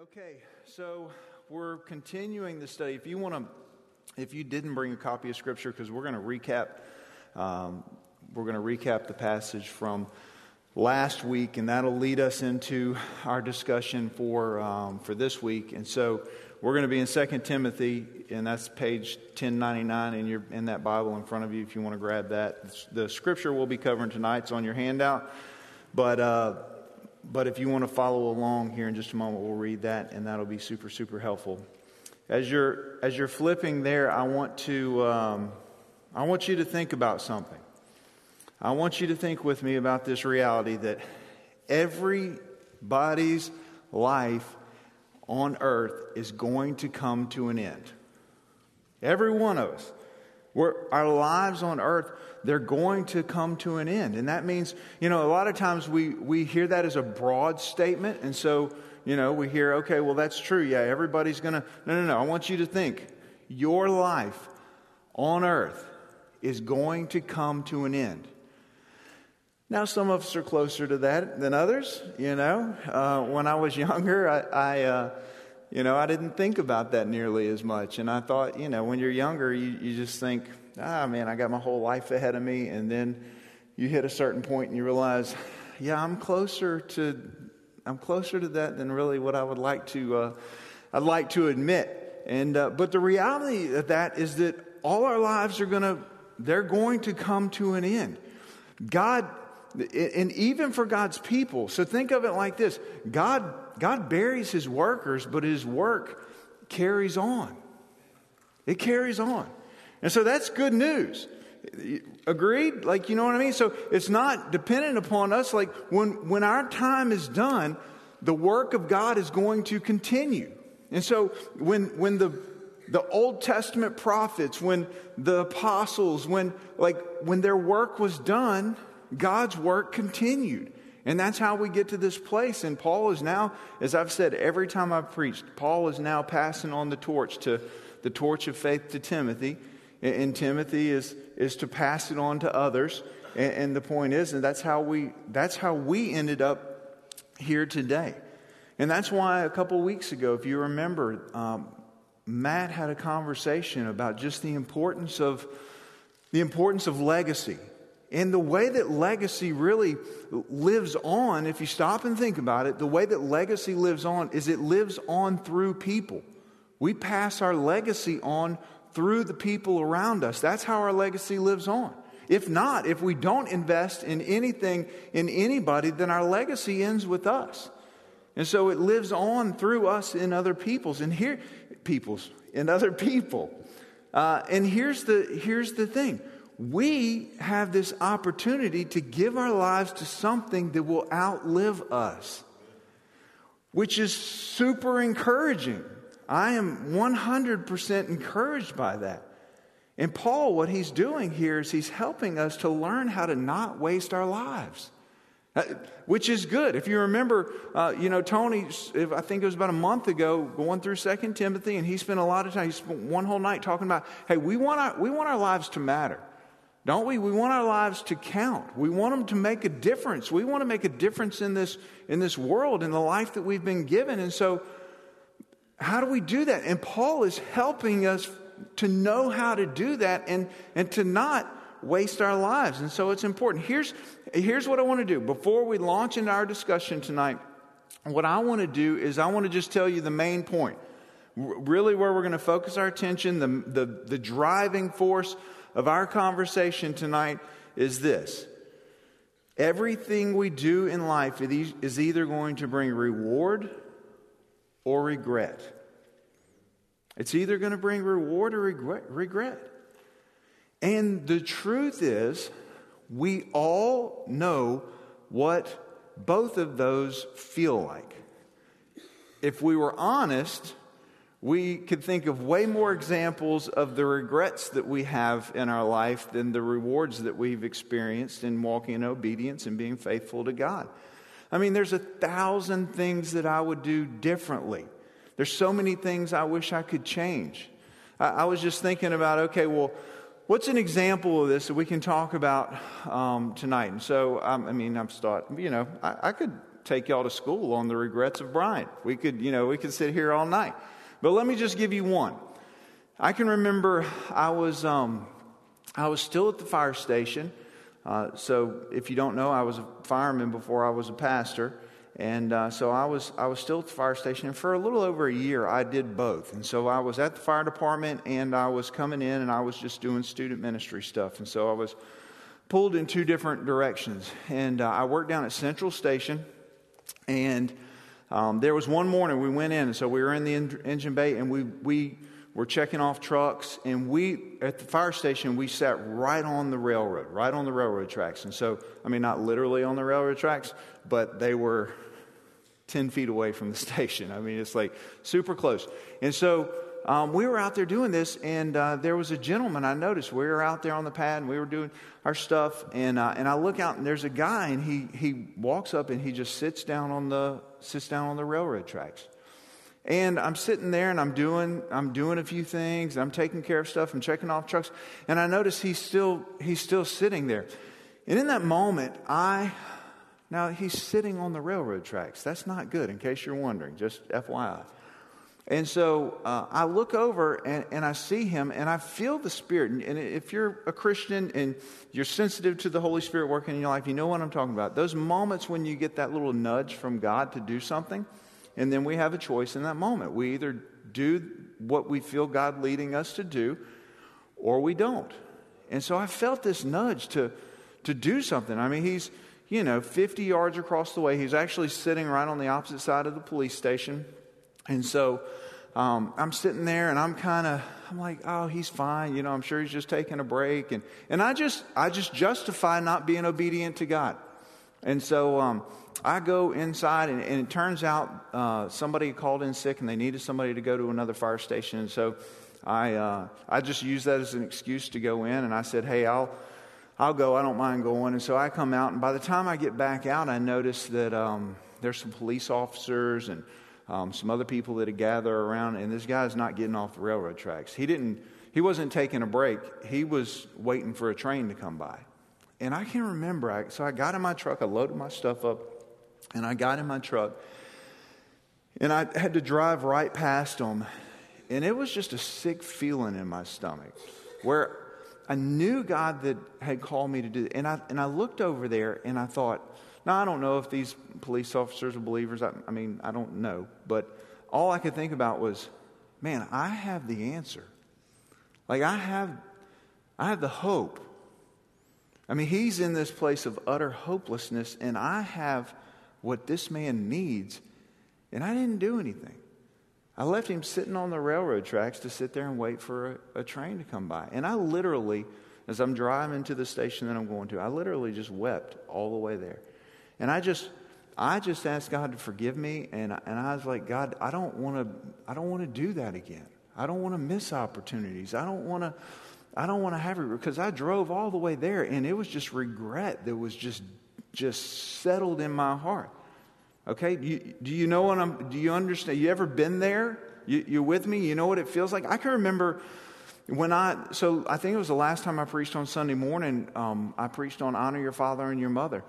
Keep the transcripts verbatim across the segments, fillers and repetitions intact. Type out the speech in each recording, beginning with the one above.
Okay, so we're continuing the study. If you want to, if you didn't bring a copy of Scripture, because we're going to recap, um, we're going to recap the passage from last week, and that'll lead us into our discussion for um, for this week. And so we're going to be in Second Timothy, and that's page ten ninety-nine in your in that Bible in front of you. If you want to grab that, the Scripture we'll be covering tonight's on your handout, but. Uh, But if you want to follow along here in just a moment, we'll read that, and that'll be super, super helpful. As you're as you're flipping there, I want to um, I want you to think about something. I want you to think with me about this reality that everybody's life on earth is going to come to an end. Every one of us. We're, our lives on earth, they're going to come to an end. And that means, you know, a lot of times we, we hear that as a broad statement. And so, you know, we hear, okay, well, that's true. Yeah, everybody's going to... No, no, no. I want you to think. Your life on earth is going to come to an end. Now, some of us are closer to that than others, you know. Uh, when I was younger, I... I uh, You know, I didn't think about that nearly as much. And I thought, you know, when you're younger, you, you just think, ah, man, I got my whole life ahead of me. And then you hit a certain point and you realize, yeah, I'm closer to, I'm closer to that than really what I would like to, uh, I'd like to admit. And, uh, but the reality of that is that all our lives are going to, they're going to come to an end. God, and even for God's people. So think of it like this. God God buries his workers, but his work carries on. It carries on. And so that's good news. Agreed? Like, you know what I mean? So it's not dependent upon us. Like when, when our time is done, the work of God is going to continue. And so when, when the, the Old Testament prophets, when the apostles, when, like, when their work was done, God's work continued. And that's how we get to this place. And Paul is now, as I've said every time I've preached, Paul is now passing on the torch to the torch of faith to Timothy. And Timothy is is to pass it on to others. And, and the point is, and that's how we that's how we ended up here today. And that's why a couple weeks ago, if you remember, um, Matt had a conversation about just the importance of the importance of legacy. And the way that legacy really lives on, if you stop and think about it, the way that legacy lives on is it lives on through people. We pass our legacy on through the people around us. That's how our legacy lives on. If not, if we don't invest in anything, in anybody, then our legacy ends with us. And so it lives on through us in other people's, and here, people's, in other people. Uh, and here's the here's the thing. We have this opportunity to give our lives to something that will outlive us, which is super encouraging. I am one hundred percent encouraged by that. And Paul, what he's doing here is he's helping us to learn how to not waste our lives, which is good. If you remember, uh, you know, Tony, I think it was about a month ago, going through Second Timothy, and he spent a lot of time, he spent one whole night talking about, hey, we want our, we want our lives to matter. Don't we? We want our lives to count. We want them to make a difference. We want to make a difference in this in this world, in the life that we've been given. And so, how do we do that? And Paul is helping us to know how to do that and, and to not waste our lives. And so it's important. Here's, here's what I want to do. Before we launch into our discussion tonight, what I want to do is I want to just tell you the main point. Really where we're going to focus our attention, the, the, the driving force of our conversation tonight is this. Everything we do in life is either going to bring reward or regret. It's either going to bring reward or regret. And the truth is, we all know what both of those feel like. If we were honest, we could think of way more examples of the regrets that we have in our life than the rewards that we've experienced in walking in obedience and being faithful to God. I mean, there's a thousand things that I would do differently. There's so many things I wish I could change. I, I was just thinking about, okay, well, what's an example of this that we can talk about um, tonight? And so, um, I mean, I've thought, you know, I, I could take y'all to school on the regrets of Bryant. We could, you know, we could sit here all night. But let me just give you one. I can remember I was um, I was still at the fire station. Uh, so if you don't know, I was a fireman before I was a pastor. And uh, so I was I was still at the fire station. And for a little over a year, I did both. And so I was at the fire department, and I was coming in, and I was just doing student ministry stuff. And so I was pulled in two different directions. And uh, I worked down at Central Station, and um, there was one morning we went in, and so we were in the en- engine bay, and we we were checking off trucks, and we at the fire station we sat right on the railroad, right on the railroad tracks. And so, I mean, not literally on the railroad tracks, but they were ten feet away from the station. I mean, it's like super close. And so um, we were out there doing this, and uh, there was a gentleman I noticed. We were out there on the pad, and we were doing our stuff, and uh, and I look out, and there's a guy, and he he walks up, and he just sits down on the sits down on the railroad tracks. And I'm sitting there, and I'm doing I'm doing a few things. I'm taking care of stuff. I'm checking off trucks, and I notice he's still he's still sitting there. And in that moment, I now he's sitting on the railroad tracks. That's not good, in case you're wondering. Just F Y I. And so uh, I look over, and, and I see him, and I feel the Spirit. And, and if you're a Christian and you're sensitive to the Holy Spirit working in your life, you know what I'm talking about. Those moments when you get that little nudge from God to do something, and then we have a choice in that moment. We either do what we feel God leading us to do, or we don't. And so I felt this nudge to to do something. I mean, he's, you know, fifty yards across the way. He's actually sitting right on the opposite side of the police station. And so um, I'm sitting there, and I'm kind of, I'm like, oh, he's fine. You know, I'm sure he's just taking a break. And, and I just, I just justify not being obedient to God. And so um, I go inside, and, and it turns out uh, somebody called in sick, and they needed somebody to go to another fire station. And so I, uh, I just used that as an excuse to go in, and I said, hey, I'll, I'll go. I don't mind going. And so I come out, and by the time I get back out, I notice that um, there's some police officers and Um, some other people that had gathered around, and this guy's not getting off the railroad tracks. He didn't, he wasn't taking a break. He was waiting for a train to come by. And I can remember, I, so I got in my truck, I loaded my stuff up, and I got in my truck, and I had to drive right past them, and it was just a sick feeling in my stomach, where I knew God that had called me to do it. And I, and I looked over there, and I thought, now, I don't know if these police officers are believers. I, I mean, I don't know. But all I could think about was, man, I have the answer. Like, I have, I have the hope. I mean, he's in this place of utter hopelessness, and I have what this man needs, and I didn't do anything. I left him sitting on the railroad tracks to sit there and wait for a, a train to come by. And I literally, as I'm driving to the station that I'm going to, I literally just wept all the way there. And I just, I just asked God to forgive me, and and I was like, God, I don't want to, I don't want to do that again. I don't want to miss opportunities. I don't want to, I don't want to have it, because I drove all the way there, and it was just regret that was just, just settled in my heart. Okay, do you, do you know what I'm? Do you understand? You ever been there? You, you with me? You know what it feels like? I can remember when I, so I think it was the last time I preached on Sunday morning. Um, I preached on honor your father and your mother.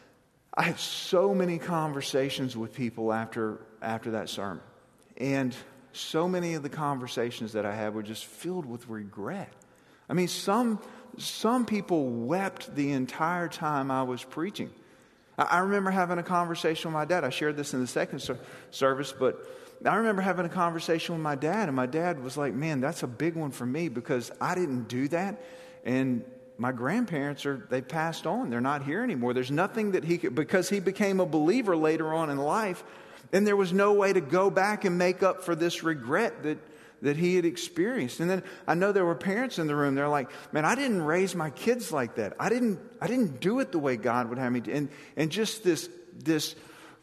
I had so many conversations with people after after that sermon. And so many of the conversations that I had were just filled with regret. I mean, some some people wept the entire time I was preaching. I, I remember having a conversation with my dad. I shared this in the second ser- service, but I remember having a conversation with my dad, and my dad was like, man, that's a big one for me, because I didn't do that. And my grandparents are, they passed on. They're not here anymore. There's nothing that he could, because he became a believer later on in life, and there was no way to go back and make up for this regret that, that he had experienced. And then I know there were parents in the room. They're like, man, I didn't raise my kids like that. I didn't, I didn't do it the way God would have me do. And, and just this, this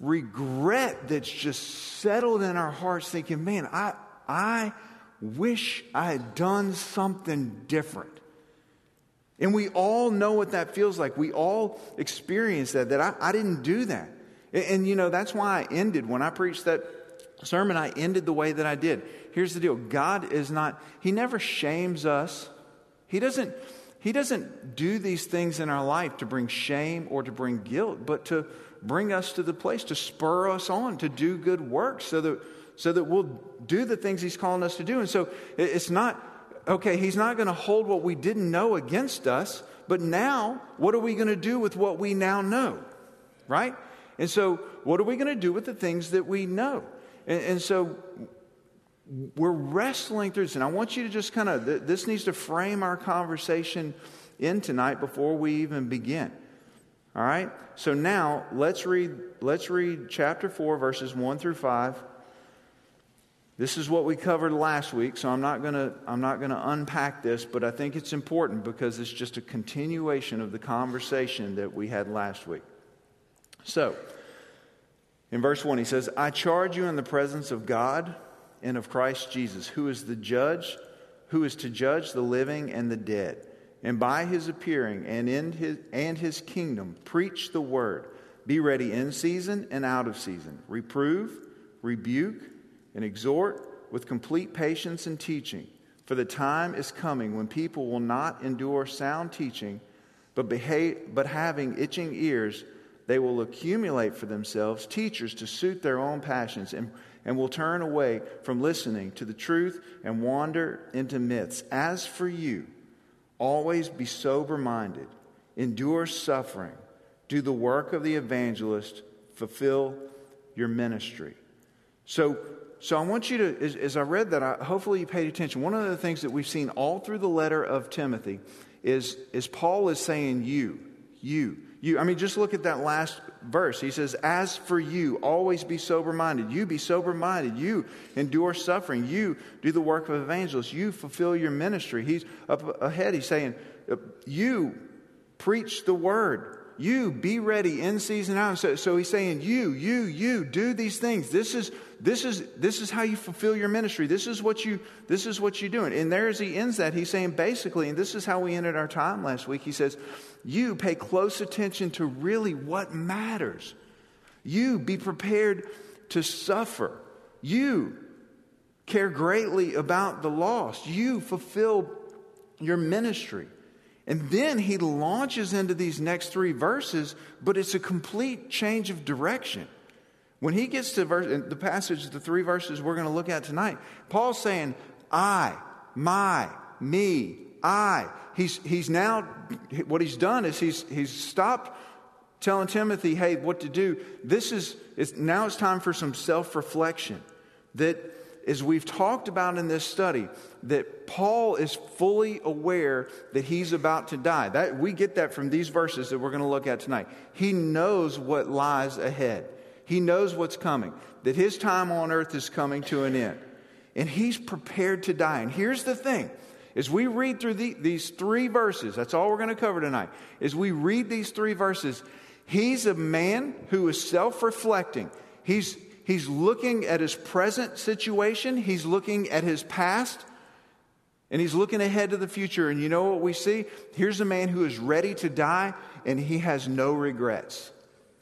regret that's just settled in our hearts, thinking, man, I, I wish I had done something different. And we all know what that feels like. We all experience that, that I, I didn't do that. And, and, you know, that's why I ended. When I preached that sermon, I ended the way that I did. Here's the deal. God is not, He never shames us. He doesn't, He doesn't do these things in our life to bring shame or to bring guilt, but to bring us to the place to spur us on to do good work so that so that we'll do the things he's calling us to do. And so it's not, okay, he's not going to hold what we didn't know against us, but now what are we going to do with what we now know, right? And so what are we going to do with the things that we know? And, and so we're wrestling through this. And I want you to just kind of, this needs to frame our conversation in tonight before we even begin. All right? So now let's read, let's read chapter four, verses one through five. This is what we covered last week, so I'm not going to I'm not going to unpack this, but I think it's important because it's just a continuation of the conversation that we had last week. So, in verse one, he says, I charge you in the presence of God and of Christ Jesus, who is the judge, who is to judge the living and the dead. And by his appearing and in his and his kingdom, preach the word. Be ready in season and out of season. Reprove, rebuke, and exhort with complete patience and teaching. For the time is coming when people will not endure sound teaching, but behave, but having itching ears, they will accumulate for themselves teachers to suit their own passions, and, and will turn away from listening to the truth and wander into myths. As for you, always be sober-minded, endure suffering, do the work of the evangelist, fulfill your ministry. So, so I want you to, as, as I read that, I, hopefully you paid attention. One of the things that we've seen all through the letter of Timothy is, is Paul is saying you, you, you. I mean, just look at that last verse. He says, as for you, always be sober-minded. You be sober-minded. You endure suffering. You do the work of evangelists. You fulfill your ministry. He's up ahead. He's saying, you preach the word. You be ready in season out. So, so he's saying, you, you, you do these things. This is this is this is how you fulfill your ministry. This is what you this is what you're doing. And there as he ends that, he's saying basically, and this is how we ended our time last week. He says, you pay close attention to really what matters. You be prepared to suffer. You care greatly about the lost. You fulfill your ministry. And then he launches into these next three verses, but it's a complete change of direction. When he gets to verse, the passage, the three verses we're going to look at tonight, Paul's saying, I, my, me, I. He's he's now, what he's done is he's he's stopped telling Timothy, hey, what to do. This is, it's, now it's time for some self-reflection. That, as we've talked about in this study, that Paul is fully aware that he's about to die. That we get that from these verses that we're going to look at tonight. He knows what lies ahead. He knows what's coming. That his time on earth is coming to an end. And he's prepared to die. And here's the thing. As we read through the, these three verses, that's all we're going to cover tonight. As we read these three verses, he's a man who is self-reflecting. He's He's looking at his present situation. He's looking at his past. And he's looking ahead to the future. And you know what we see? Here's a man who is ready to die, and he has no regrets.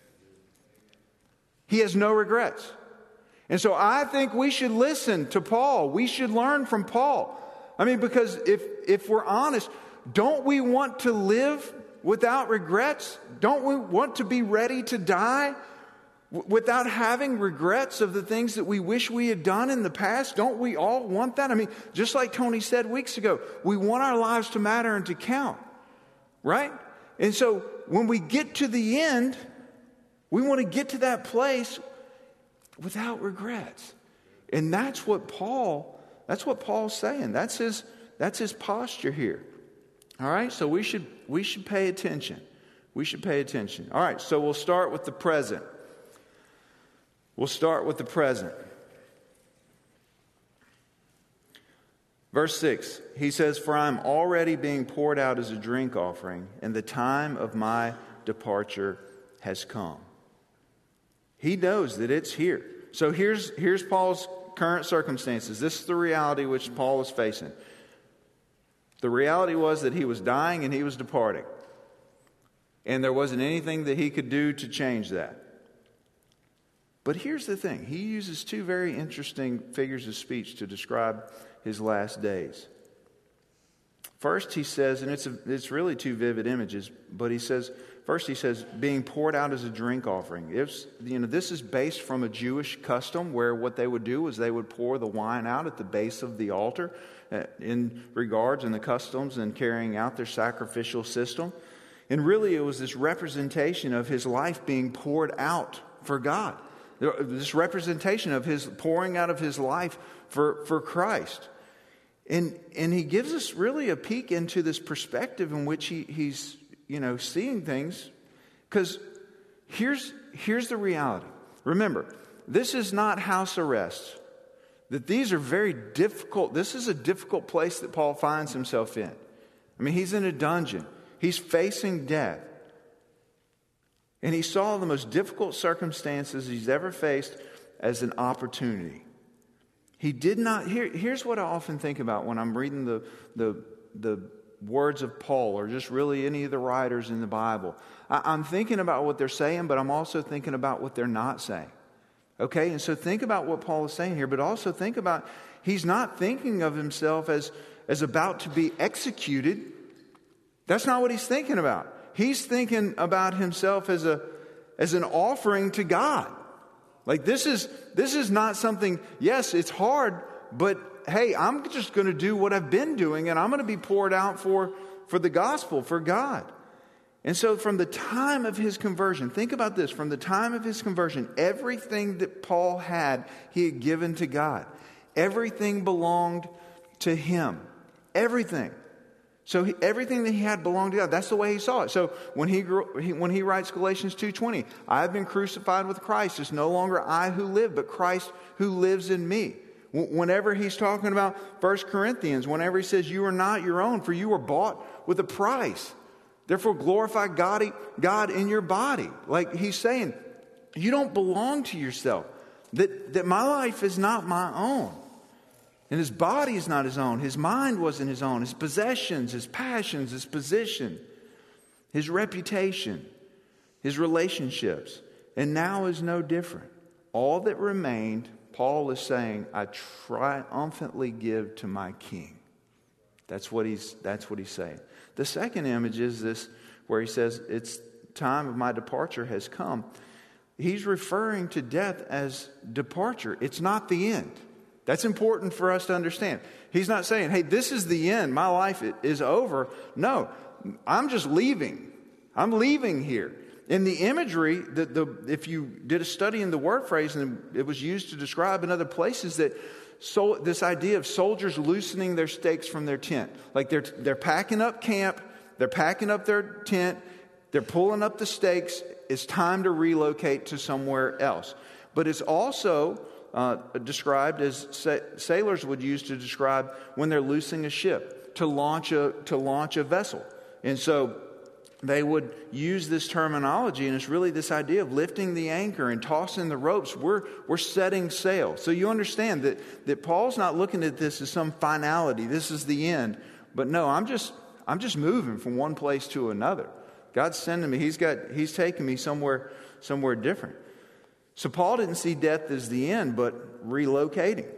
He has no regrets. And so I think we should listen to Paul. We should learn from Paul. I mean, because if, if we're honest, don't we want to live without regrets? Don't we want to be ready to die without having regrets of the things that we wish we had done in the past? Don't we all want that? I mean, just like Tony said weeks ago, we want our lives to matter and to count, right? And so when we get to the end, we want to get to that place without regrets. And that's what Paul, that's what Paul's saying. That's his, that's his posture here. All right? So we should, we should pay attention. We should pay attention. All right, so we'll start with the present. We'll start with the present. Verse six, he says, for I am already being poured out as a drink offering, and the time of my departure has come. He knows that it's here. So here's, here's Paul's current circumstances. This is the reality which Paul is facing. The reality was that he was dying and he was departing. And there wasn't anything that he could do to change that. But here's the thing. He uses two very interesting figures of speech to describe his last days. First, he says, and it's a, it's really two vivid images, but he says, first he says, being poured out as a drink offering. It's, you know, this is based from a Jewish custom where what they would do is they would pour the wine out at the base of the altar uh, in regards and the customs and carrying out their sacrificial system. And really it was this representation of his life being poured out for God. This representation of his pouring out of his life for, for Christ. And and he gives us really a peek into this perspective in which he, he's, you know, seeing things. Because here's, here's the reality. Remember, this is not house arrest. That these are very difficult. This is a difficult place that Paul finds himself in. I mean, he's in a dungeon. He's facing death. And he saw the most difficult circumstances he's ever faced as an opportunity. He did not, here, here's what I often think about when I'm reading the, the, the words of Paul or just really any of the writers in the Bible. I, I'm thinking about what they're saying, but I'm also thinking about what they're not saying. Okay, and so think about what Paul is saying here, but also think about, he's not thinking of himself as, as about to be executed. That's not what he's thinking about. He's thinking about himself as a as an offering to God. Like this is this is not something, yes, it's hard, but hey, I'm just going to do what I've been doing and I'm going to be poured out for, for the gospel, for God. And so from the time of his conversion, think about this, from the time of his conversion, everything that Paul had, he had given to God. Everything belonged to him. Everything. So he, everything that he had belonged to God. That's the way he saw it. So when he, grew, he when he writes Galatians two twenty, I have been crucified with Christ. It's no longer I who live, but Christ who lives in me. Whenever he's talking about First Corinthians, whenever he says, you are not your own, for you were bought with a price. Therefore glorify God, God in your body. Like he's saying, you don't belong to yourself. That, that my life is not my own. And his body is not his own. His mind wasn't his own. His possessions, his passions, his position, his reputation, his relationships. And now is no different. All that remained, Paul is saying, I triumphantly give to my King. That's what he's, that's what he's saying. The second image is this, where he says, it's time of my departure has come. He's referring to death as departure. It's not the end. That's important for us to understand. He's not saying, hey, this is the end. My life is over. No, I'm just leaving. I'm leaving here. In the imagery, the, the, if you did a study in the word phrase, and it was used to describe in other places, that so, this idea of soldiers loosening their stakes from their tent. Like they're, they're packing up camp, they're packing up their tent, they're pulling up the stakes. It's time to relocate to somewhere else. But it's also Uh, described as sa- sailors would use to describe when they're loosing a ship to launch a to launch a vessel. And so they would use this terminology, and it's really this idea of lifting the anchor and tossing the ropes. We're we're setting sail. So you understand that that Paul's not looking at this as some finality. This is the end. But no, I'm just I'm just moving from one place to another. God's sending me. He's got He's taking me somewhere somewhere different. So Paul didn't see death as the end, but relocating.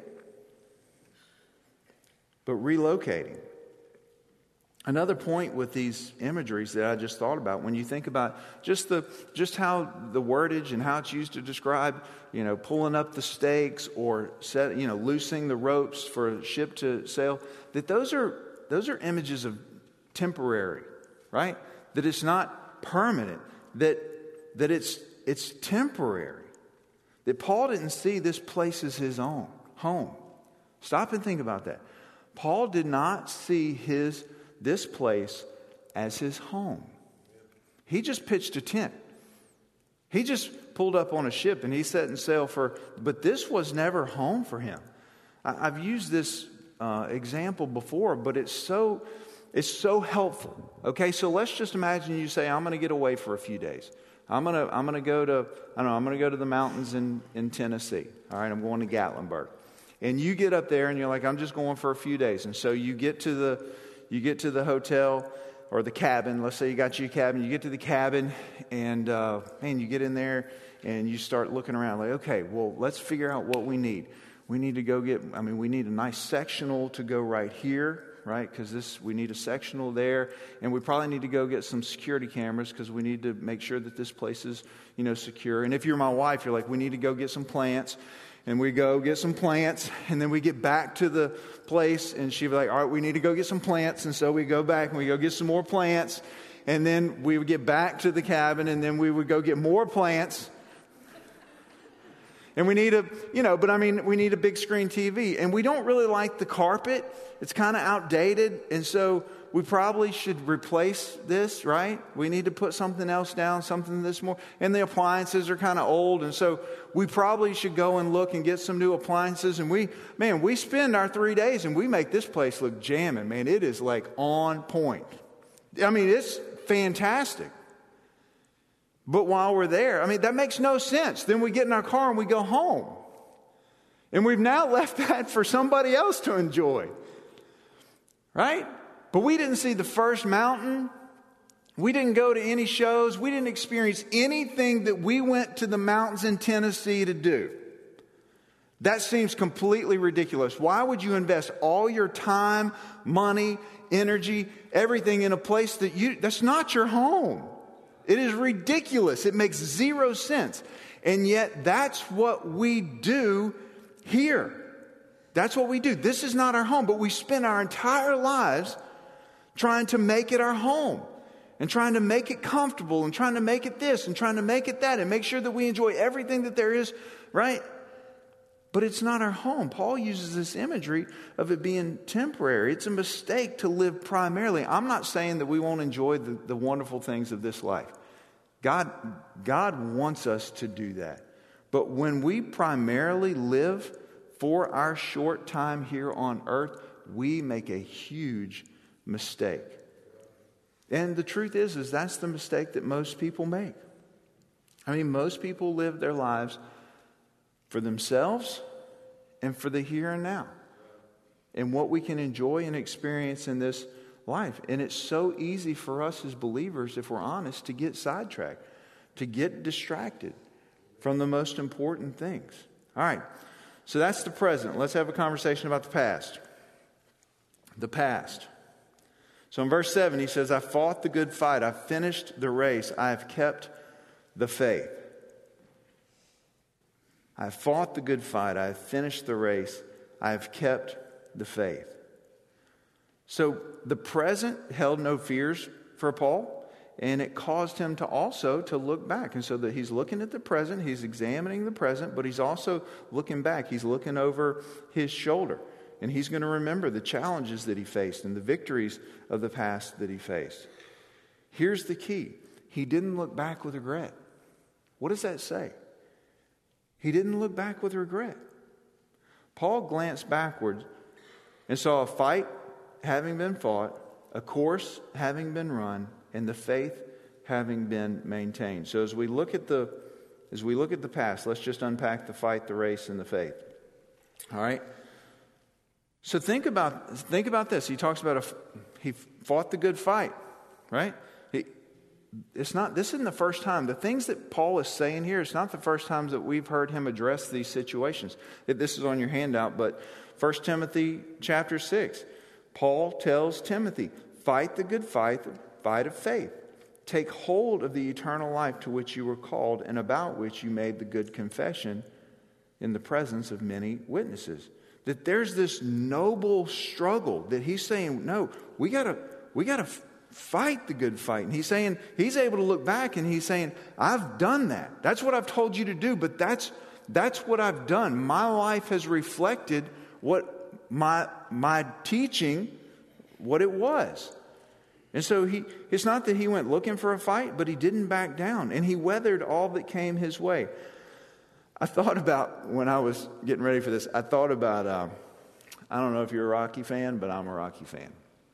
But relocating. Another point with these imageries that I just thought about, when you think about just the just how the wordage and how it's used to describe, you know, pulling up the stakes or set, you know, loosing the ropes for a ship to sail, that those are those are images of temporary, right? That it's not permanent, that that it's it's temporary. That Paul didn't see this place as his own home. Stop and think about that. Paul did not see his this place as his home. He just pitched a tent. He just pulled up on a ship and he set and sailed for, but this was never home for him. I, I've used this uh, example before, but it's so it's so helpful. Okay, so let's just imagine you say, I'm going to get away for a few days. I'm gonna I'm gonna go to I don't know I'm gonna go to the mountains in, in Tennessee. All right, I'm going to Gatlinburg, and you get up there and you're like, I'm just going for a few days. And so you get to the you get to the hotel or the cabin. Let's say you got your cabin. You get to the cabin, and uh, man, you get in there and you start looking around. Like, okay, well, let's figure out what we need. we need to go get, I mean, we need a nice sectional to go right here, right? Because this, we need a sectional there. And we probably need to go get some security cameras because we need to make sure that this place is, you know, secure. And if you're my wife, you're like, we need to go get some plants. And we go get some plants, and then we get back to the place, and she'd be like, all right, we need to go get some plants. And so we go back, and we go get some more plants. And then we would get back to the cabin, and then we would go get more plants. And we need a, you know, but I mean, we need a big screen T V. And we don't really like the carpet. It's kind of outdated. And so we probably should replace this, right? We need to put something else down, something that's more. And the appliances are kind of old. And so we probably should go and look and get some new appliances. And we, man, we spend our three days and we make this place look jamming. Man, it is like on point. I mean, it's fantastic. But while we're there, I mean, that makes no sense. Then we get in our car and we go home. And we've now left that for somebody else to enjoy. Right? But we didn't see the first mountain. We didn't go to any shows. We didn't experience anything that we went to the mountains in Tennessee to do. That seems completely ridiculous. Why would you invest all your time, money, energy, everything in a place that you, that's not your home? It is ridiculous. It makes zero sense. And yet that's what we do here. That's what we do. This is not our home, but we spend our entire lives trying to make it our home and trying to make it comfortable and trying to make it this and trying to make it that and make sure that we enjoy everything that there is, right? But it's not our home. Paul uses this imagery of it being temporary. It's a mistake to live primarily. I'm not saying that we won't enjoy the, the wonderful things of this life. God, God wants us to do that. But when we primarily live for our short time here on earth, we make a huge mistake. And the truth is, is that's the mistake that most people make. I mean, most people live their lives for themselves and for the here and now and what we can enjoy and experience in this life. And it's so easy for us as believers, if we're honest, to get sidetracked, to get distracted from the most important things. All right, so that's the present. Let's have a conversation about the past. The past. So in verse seven, he says, I fought the good fight. I finished the race. I have kept the faith. I have fought the good fight. I have finished the race. I have kept the faith. So the present held no fears for Paul, and it caused him to also to look back. And so that he's looking at the present, he's examining the present, but he's also looking back. He's looking over his shoulder, and he's going to remember the challenges that he faced and the victories of the past that he faced. Here's the key. He didn't look back with regret. What does that say? He didn't look back with regret. Paul glanced backwards and saw a fight having been fought, a course having been run, and the faith having been maintained. So as we look at the as we look at the past, let's just unpack the fight, the race, and the faith. All right. So think about think about this. He talks about a he fought the good fight, right? He, it's not this isn't the first time. The things that Paul is saying here, it's not the first time that we've heard him address these situations. This is on your handout, but First Timothy chapter six. Paul tells Timothy, fight the good fight, the fight of faith. Take hold of the eternal life to which you were called and about which you made the good confession in the presence of many witnesses. That there's this noble struggle that he's saying, no, we gotta, we gotta fight the good fight. And he's saying, he's able to look back and he's saying, I've done that. That's what I've told you to do, but that's, that's what I've done. My life has reflected what my my teaching, what it was. And so he it's not that he went looking for a fight, but he didn't back down, and he weathered all that came his way. I thought about, when I was getting ready for this, I thought about, uh, I don't know if you're a Rocky fan, but I'm a Rocky fan.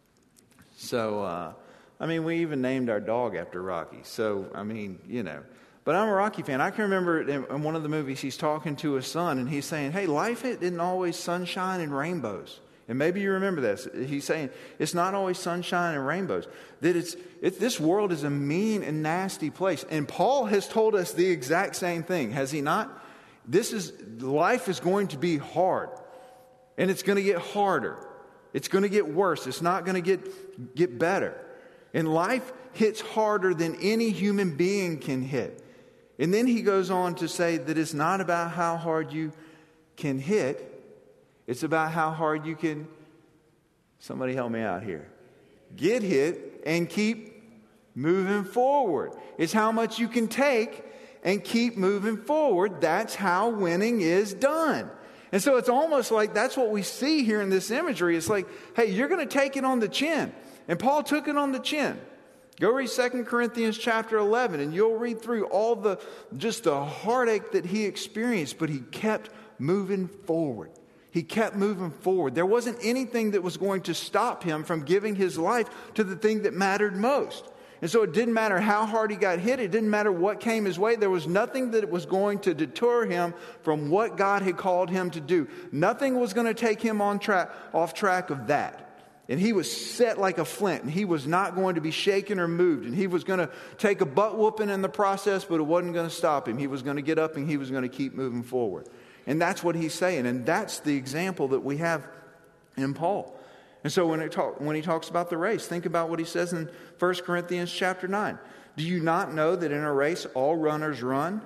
So, uh, I mean, we even named our dog after Rocky. So, I mean, you know. But I'm a Rocky fan. I can remember in, in one of the movies, he's talking to his son, and he's saying, hey, life isn't always sunshine and rainbows. And maybe you remember this. He's saying, it's not always sunshine and rainbows. That it's it, this world is a mean and nasty place. And Paul has told us the exact same thing, has he not? This is, life is going to be hard. And it's going to get harder. It's going to get worse. It's not going to get, get better. And life hits harder than any human being can hit. And then he goes on to say that it's not about how hard you can hit. It's about how hard you can, somebody help me out here, get hit and keep moving forward. It's how much you can take and keep moving forward. That's how winning is done. And so it's almost like that's what we see here in this imagery. It's like, hey, you're going to take it on the chin. And Paul took it on the chin. Go read Second Corinthians chapter eleven, and you'll read through all the, just the heartache that he experienced, but he kept moving forward. He kept moving forward. There wasn't anything that was going to stop him from giving his life to the thing that mattered most. And so it didn't matter how hard he got hit. It didn't matter what came his way. There was nothing that was going to deter him from what God had called him to do. Nothing was going to take him on track, off track of that. And he was set like a flint, and he was not going to be shaken or moved. And he was going to take a butt whooping in the process, but it wasn't going to stop him. He was going to get up and he was going to keep moving forward. And that's what he's saying. And that's the example that we have in Paul. And so when, it talk, when he talks about the race, think about what he says in First Corinthians chapter nine. Do you not know that in a race all runners run,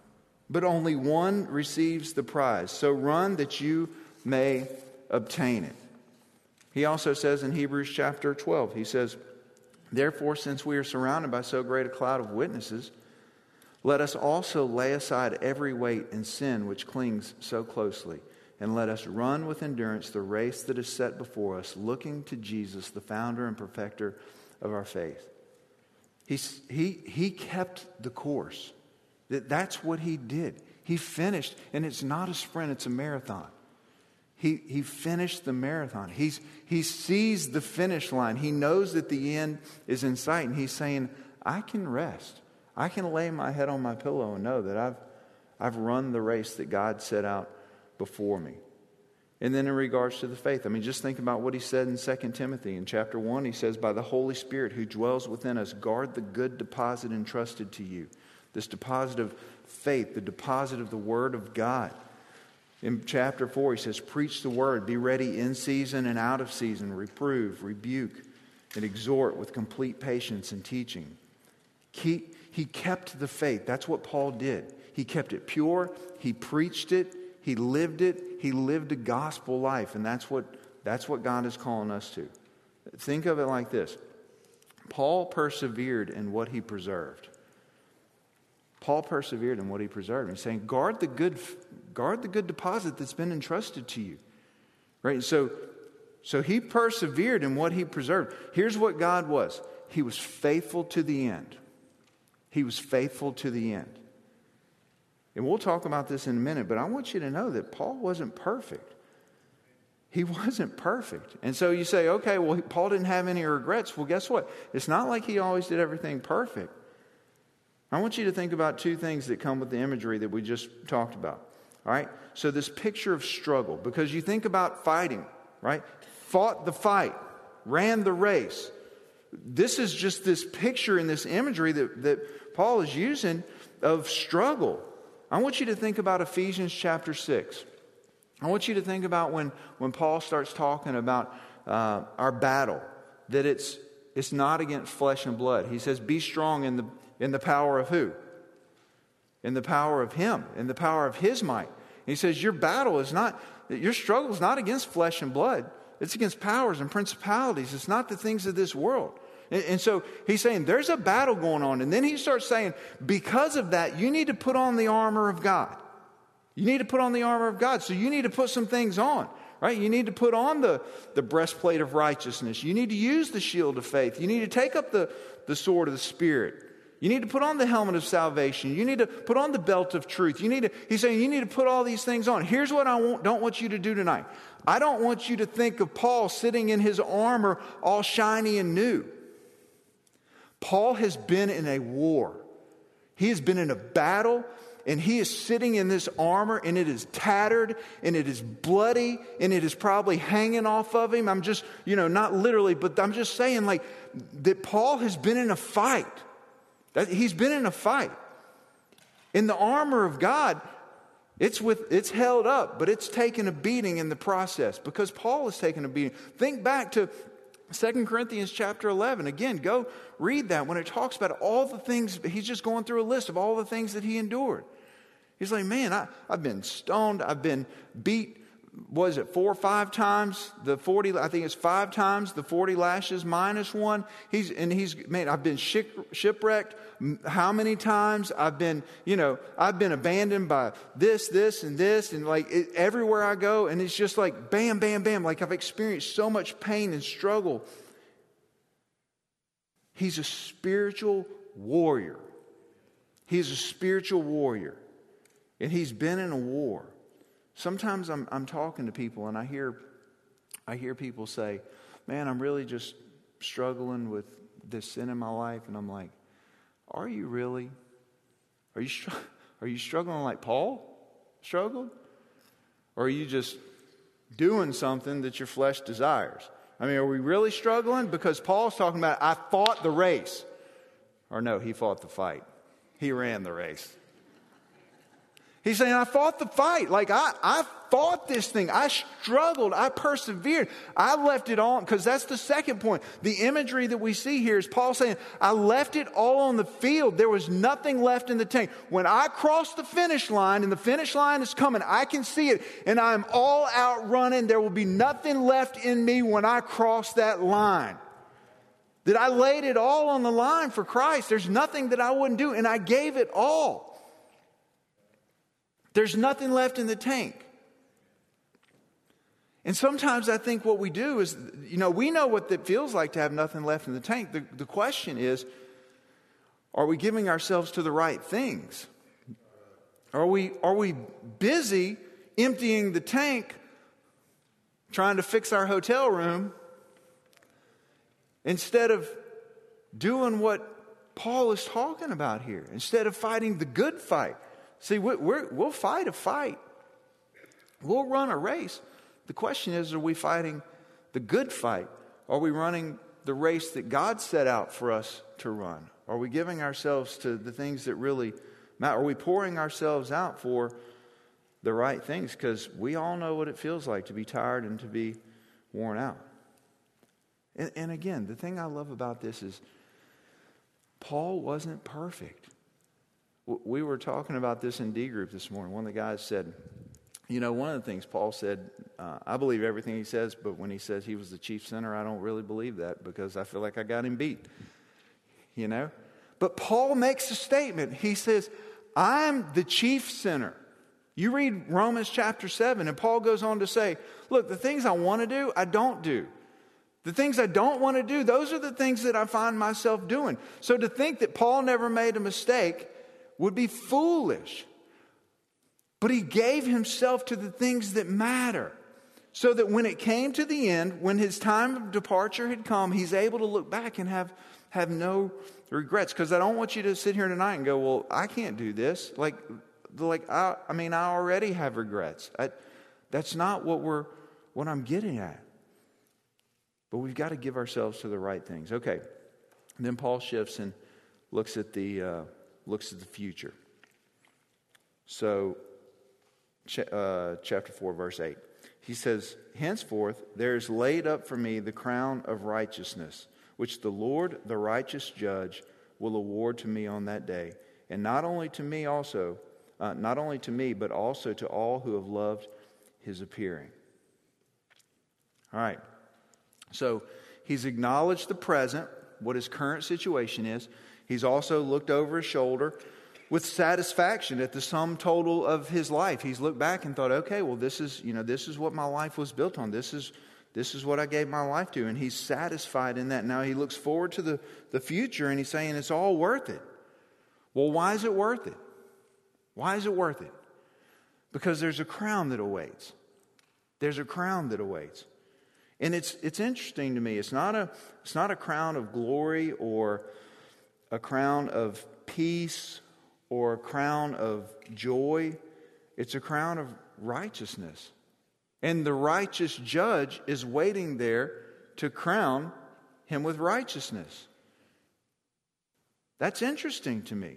but only one receives the prize? So run that you may obtain it. He also says in Hebrews chapter twelve, he says, therefore, since we are surrounded by so great a cloud of witnesses, let us also lay aside every weight and sin which clings so closely, and let us run with endurance the race that is set before us, looking to Jesus, the founder and perfecter of our faith. He's, he, he kept the course. That, that's what he did. He finished, and it's not a sprint, it's a marathon. He, he finished the marathon. He's, he sees the finish line. He knows that the end is in sight, and he's saying, I can rest. I can lay my head on my pillow and know that I've, I've run the race that God set out before me. And then in regards to the faith, I mean, just think about what he said in Second Timothy. In chapter one, he says, by the Holy Spirit who dwells within us, guard the good deposit entrusted to you. This deposit of faith, the deposit of the Word of God. In chapter four, he says, preach the Word, be ready in season and out of season, reprove, rebuke, and exhort with complete patience and teaching. Keep, he kept the faith. That's what Paul did. He kept it pure. He preached it. He lived it. He lived a gospel life. And that's what, that's what God is calling us to. Think of it like this. Paul persevered in what he preserved. Paul persevered in what he preserved. He's saying, guard the good, guard the good deposit that's been entrusted to you. Right? So, so he persevered in what he preserved. Here's what God was. He was faithful to the end. He was faithful to the end. And we'll talk about this in a minute, but I want you to know that Paul wasn't perfect. He wasn't perfect. And so you say, okay, well, Paul didn't have any regrets. Well, guess what? It's not like he always did everything perfect. I want you to think about two things that come with the imagery that we just talked about. All right? So this picture of struggle, because you think about fighting, right? Fought the fight, ran the race. This is just this picture and this imagery that, that Paul is using of struggle. I want you to think about Ephesians chapter six. I want you to think about when, when Paul starts talking about uh, our battle, that it's it's not against flesh and blood. He says, be strong in the in the power of who? In the power of Him, in the power of His might. And he says, your battle is not, your struggle is not against flesh and blood. It's against powers and principalities. It's not the things of this world. And, and so he's saying there's a battle going on. And then he starts saying, because of that, you need to put on the armor of God. You need to put on the armor of God. So you need to put some things on, right? You need to put on the, the breastplate of righteousness. You need to use the shield of faith. You need to take up the, the sword of the Spirit. You need to put on the helmet of salvation. You need to put on the belt of truth. You need to, he's saying you need to put all these things on. Here's what I want, don't want you to do tonight. I don't want you to think of Paul sitting in his armor all shiny and new. Paul has been in a war. He has been in a battle, and he is sitting in this armor, and it is tattered, and it is bloody, and it is probably hanging off of him. I'm just, you know, not literally, but I'm just saying like that Paul has been in a fight. That he's been in a fight. In the armor of God, It's with it's held up, but it's taken a beating in the process because Paul is taking a beating. Think back to Second Corinthians chapter eleven. Again, go read that when it talks about all the things. He's just going through a list of all the things that he endured. He's like, man, I, I've been stoned. I've been beat. Was it four or five times the forty? I think it's five times the forty lashes minus one. He's and he's man. I've been ship, shipwrecked. How many times I've been? You know, I've been abandoned by this, this, and this, and like it, everywhere I go, and it's just like bam, bam, bam. Like I've experienced so much pain and struggle. He's a spiritual warrior. He's a spiritual warrior, and he's been in a war. Sometimes I'm I'm talking to people and I hear I hear people say, man, I'm really just struggling with this sin in my life. And I'm like, are you really? Are you str- are you struggling like Paul struggled? Or are you just doing something that your flesh desires? I mean, are we really struggling? Because Paul's talking about, I fought the race. Or no, he fought the fight. He ran the race. He's saying, I fought the fight. Like, I, I fought this thing. I struggled. I persevered. I left it on, because that's the second point. The imagery that we see here is Paul saying, I left it all on the field. There was nothing left in the tank. When I cross the finish line, and the finish line is coming, I can see it, and I'm all out running. There will be nothing left in me when I cross that line. That I laid it all on the line for Christ. There's nothing that I wouldn't do, and I gave it all. There's nothing left in the tank. And sometimes I think what we do is, you know, we know what it feels like to have nothing left in the tank. The, the question is, are we giving ourselves to the right things? Are we, are we busy emptying the tank, trying to fix our hotel room, instead of doing what Paul is talking about here, instead of fighting the good fight? See, we're, we'll fight a fight. We'll run a race. The question is, are we fighting the good fight? Are we running the race that God set out for us to run? Are we giving ourselves to the things that really matter? Are we pouring ourselves out for the right things? Because we all know what it feels like to be tired and to be worn out. And, and again, the thing I love about this is Paul wasn't perfect. We were talking about this in D group this morning. One of the guys said, you know, one of the things Paul said, uh, I believe everything he says, but when he says he was the chief sinner, I don't really believe that because I feel like I got him beat, you know. But Paul makes a statement. He says, I'm the chief sinner. You read Romans chapter seven, and Paul goes on to say, look, the things I want to do, I don't do. The things I don't want to do, those are the things that I find myself doing. So to think that Paul never made a mistake would be foolish. But he gave himself to the things that matter, so that when it came to the end, when his time of departure had come, he's able to look back and have, have no regrets. Because I don't want you to sit here tonight and go, well, I can't do this. Like, like I, I mean, I already have regrets. I, that's not what we're what I'm getting at. But we've got to give ourselves to the right things. Okay. And then Paul shifts and looks at the uh, looks at the future. So, ch- uh, chapter four, verse eight. He says, henceforth there is laid up for me the crown of righteousness, which the Lord, the righteous judge, will award to me on that day. And not only to me also, uh, not only to me, but also to all who have loved his appearing. All right. So he's acknowledged the present, what his current situation is. He's also looked over his shoulder with satisfaction at the sum total of his life. He's looked back and thought, okay, well, this is, you know, this is what my life was built on. This is this is what I gave my life to. And he's satisfied in that. Now he looks forward to the, the future, and he's saying it's all worth it. Well, why is it worth it? Why is it worth it? Because there's a crown that awaits. There's a crown that awaits. And it's it's interesting to me. It's not a it's not a crown of glory or a crown of peace or a crown of joy. It's a crown of righteousness. And the righteous judge is waiting there to crown him with righteousness. That's interesting to me.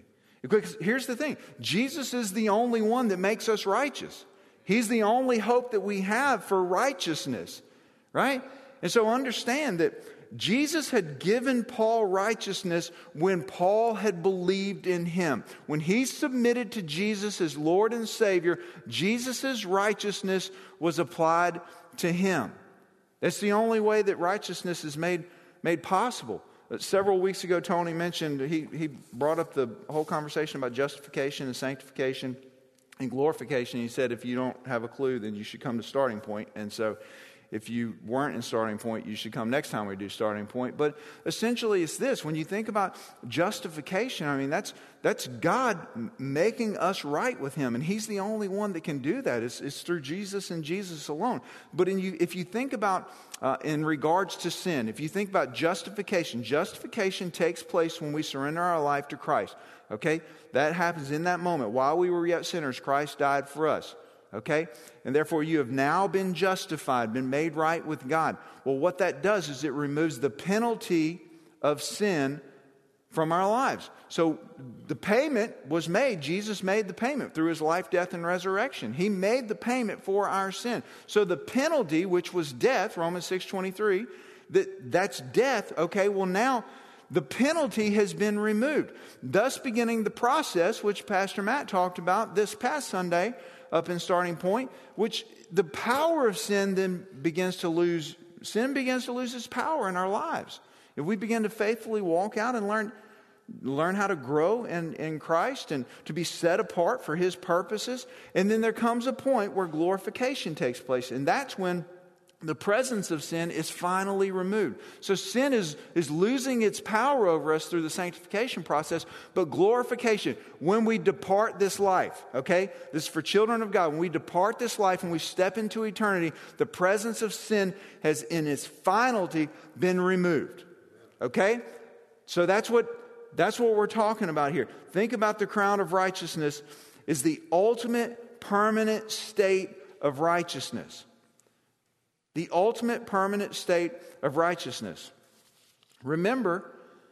Because here's the thing. Jesus is the only one that makes us righteous. He's the only hope that we have for righteousness, right? And so understand that Jesus had given Paul righteousness when Paul had believed in him. When he submitted to Jesus as Lord and Savior, Jesus' righteousness was applied to him. That's the only way that righteousness is made, made possible. Several weeks ago, Tony mentioned, he, he brought up the whole conversation about justification and sanctification and glorification. He said, if you don't have a clue, then you should come to Starting Point. And so if you weren't in Starting Point, you should come next time we do Starting Point. But essentially it's this. When you think about justification, I mean, that's that's God making us right with him. And he's the only one that can do that. It's, it's through Jesus and Jesus alone. But in you, if you think about uh, in regards to sin, if you think about justification, justification takes place when we surrender our life to Christ. Okay? That happens in that moment. While we were yet sinners, Christ died for us. Okay? And therefore you have now been justified, been made right with God. Well, what that does is it removes the penalty of sin from our lives. So the payment was made. Jesus made the payment through his life, death, and resurrection. He made the payment for our sin. So the penalty, which was death, Romans six twenty-three, that, that's death. Okay, well now the penalty has been removed, thus beginning the process which Pastor Matt talked about this past Sunday up in Starting Point, which the power of sin then begins to lose, sin begins to lose its power in our lives. If we begin to faithfully walk out and learn learn how to grow in, in Christ and to be set apart for his purposes, and then there comes a point where glorification takes place, and that's when the presence of sin is finally removed. So sin is, is losing its power over us through the sanctification process, but glorification, when we depart this life, okay? This is for children of God. When we depart this life and we step into eternity, the presence of sin has in its finality been removed. Okay? So that's what, that's what we're talking about here. Think about the crown of righteousness is the ultimate permanent state of righteousness. The ultimate permanent state of righteousness. Remember,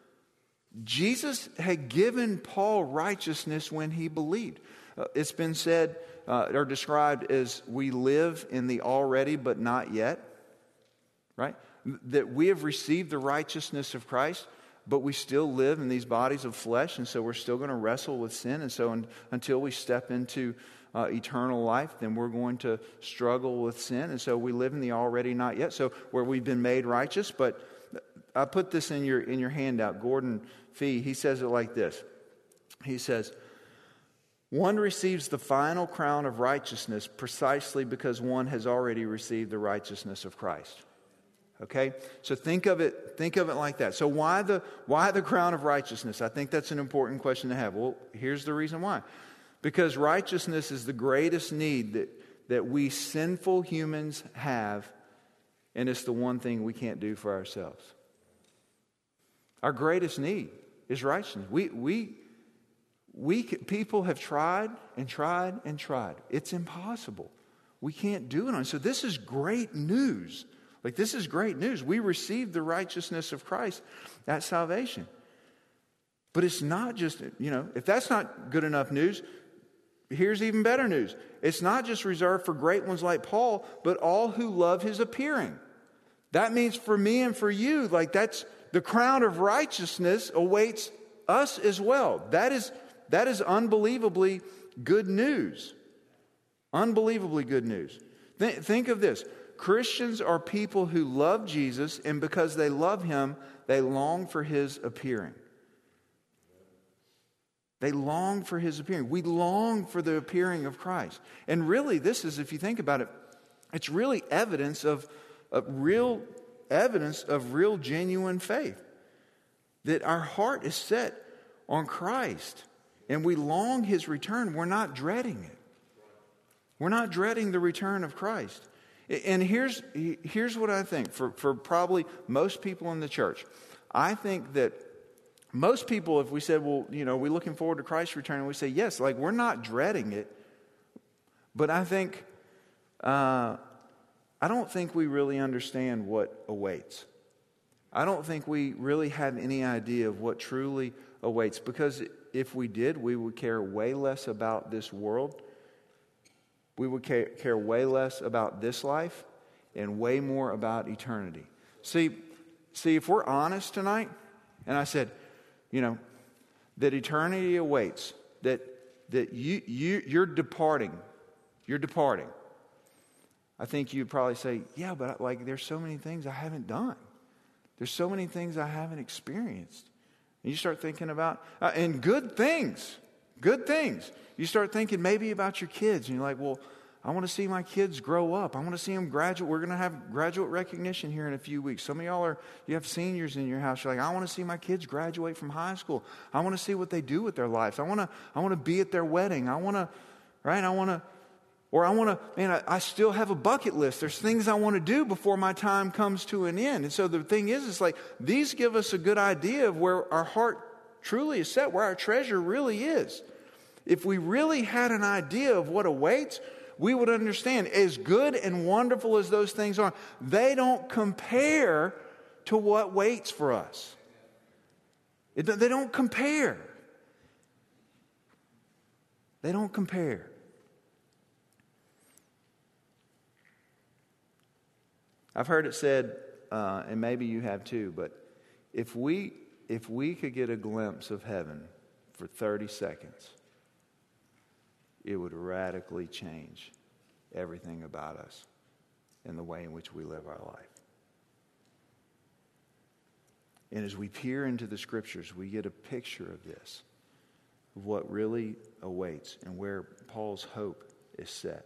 Jesus had given Paul righteousness when he believed. Uh, it's been said uh, or described as we live in the already but not yet. Right? That we have received the righteousness of Christ, but we still live in these bodies of flesh, and so we're still going to wrestle with sin. And so un- until we step into Uh, eternal life, then we're going to struggle with sin. And so we live in the already not yet. So where we've been made righteous. But I put this in your in your handout. Gordon Fee, he says it like this. He says, one receives the final crown of righteousness precisely because one has already received the righteousness of Christ. Okay? So think of it, think of it like that. So why the why the crown of righteousness? I think that's an important question to have. Well, here's the reason why. Because righteousness is the greatest need that, that we sinful humans have, and it's the one thing we can't do for ourselves. Our greatest need is righteousness. We, we, we people have tried and tried and tried. It's impossible. We can't do it on. So this is great news. Like this is great news. We received the righteousness of Christ at salvation. But it's not just, you know, if that's not good enough news, here's even better news. It's not just reserved for great ones like Paul, but all who love his appearing. That means for me and for you, like that's the crown of righteousness awaits us as well. That is, that is unbelievably good news. Unbelievably good news. Th- think of this. Christians are people who love Jesus, and because they love him, they long for his appearing. They long for his appearing. We long for the appearing of Christ. And really, this is, if you think about it, it's really evidence of, of real evidence of real genuine faith. That our heart is set on Christ. And we long his return. We're not dreading it. We're not dreading the return of Christ. And here's, here's what I think for, for probably most people in the church. I think that most people, if we said, well, you know, we're looking forward to Christ's return, and we say, yes, like we're not dreading it. But I think, uh, I don't think we really understand what awaits. I don't think we really have any idea of what truly awaits. Because if we did, we would care way less about this world. We would care, care way less about this life and way more about eternity. See, see, if we're honest tonight, and I said, you know, that eternity awaits, that that you you you're departing, you're departing. I think you'd probably say, yeah, but like there's so many things I haven't done. There's so many things I haven't experienced. And you start thinking about, uh, and good things, good things. You start thinking maybe about your kids, and you're like, well, I want to see my kids grow up. I want to see them graduate. We're going to have graduate recognition here in a few weeks. Some of y'all are, you have seniors in your house. You're like, I want to see my kids graduate from high school. I want to see what they do with their lives. I want to, I want to be at their wedding. I want to, right? I want to, or I want to, man, I, I still have a bucket list. There's things I want to do before my time comes to an end. And so the thing is, it's like, these give us a good idea of where our heart truly is set, where our treasure really is. If we really had an idea of what awaits, we would understand, as good and wonderful as those things are, they don't compare to what waits for us. It, they don't compare. They don't compare. I've heard it said, uh, and maybe you have too, but if we if we could get a glimpse of heaven for thirty seconds, it would radically change everything about us and the way in which we live our life. And as we peer into the Scriptures, we get a picture of this, of what really awaits and where Paul's hope is set.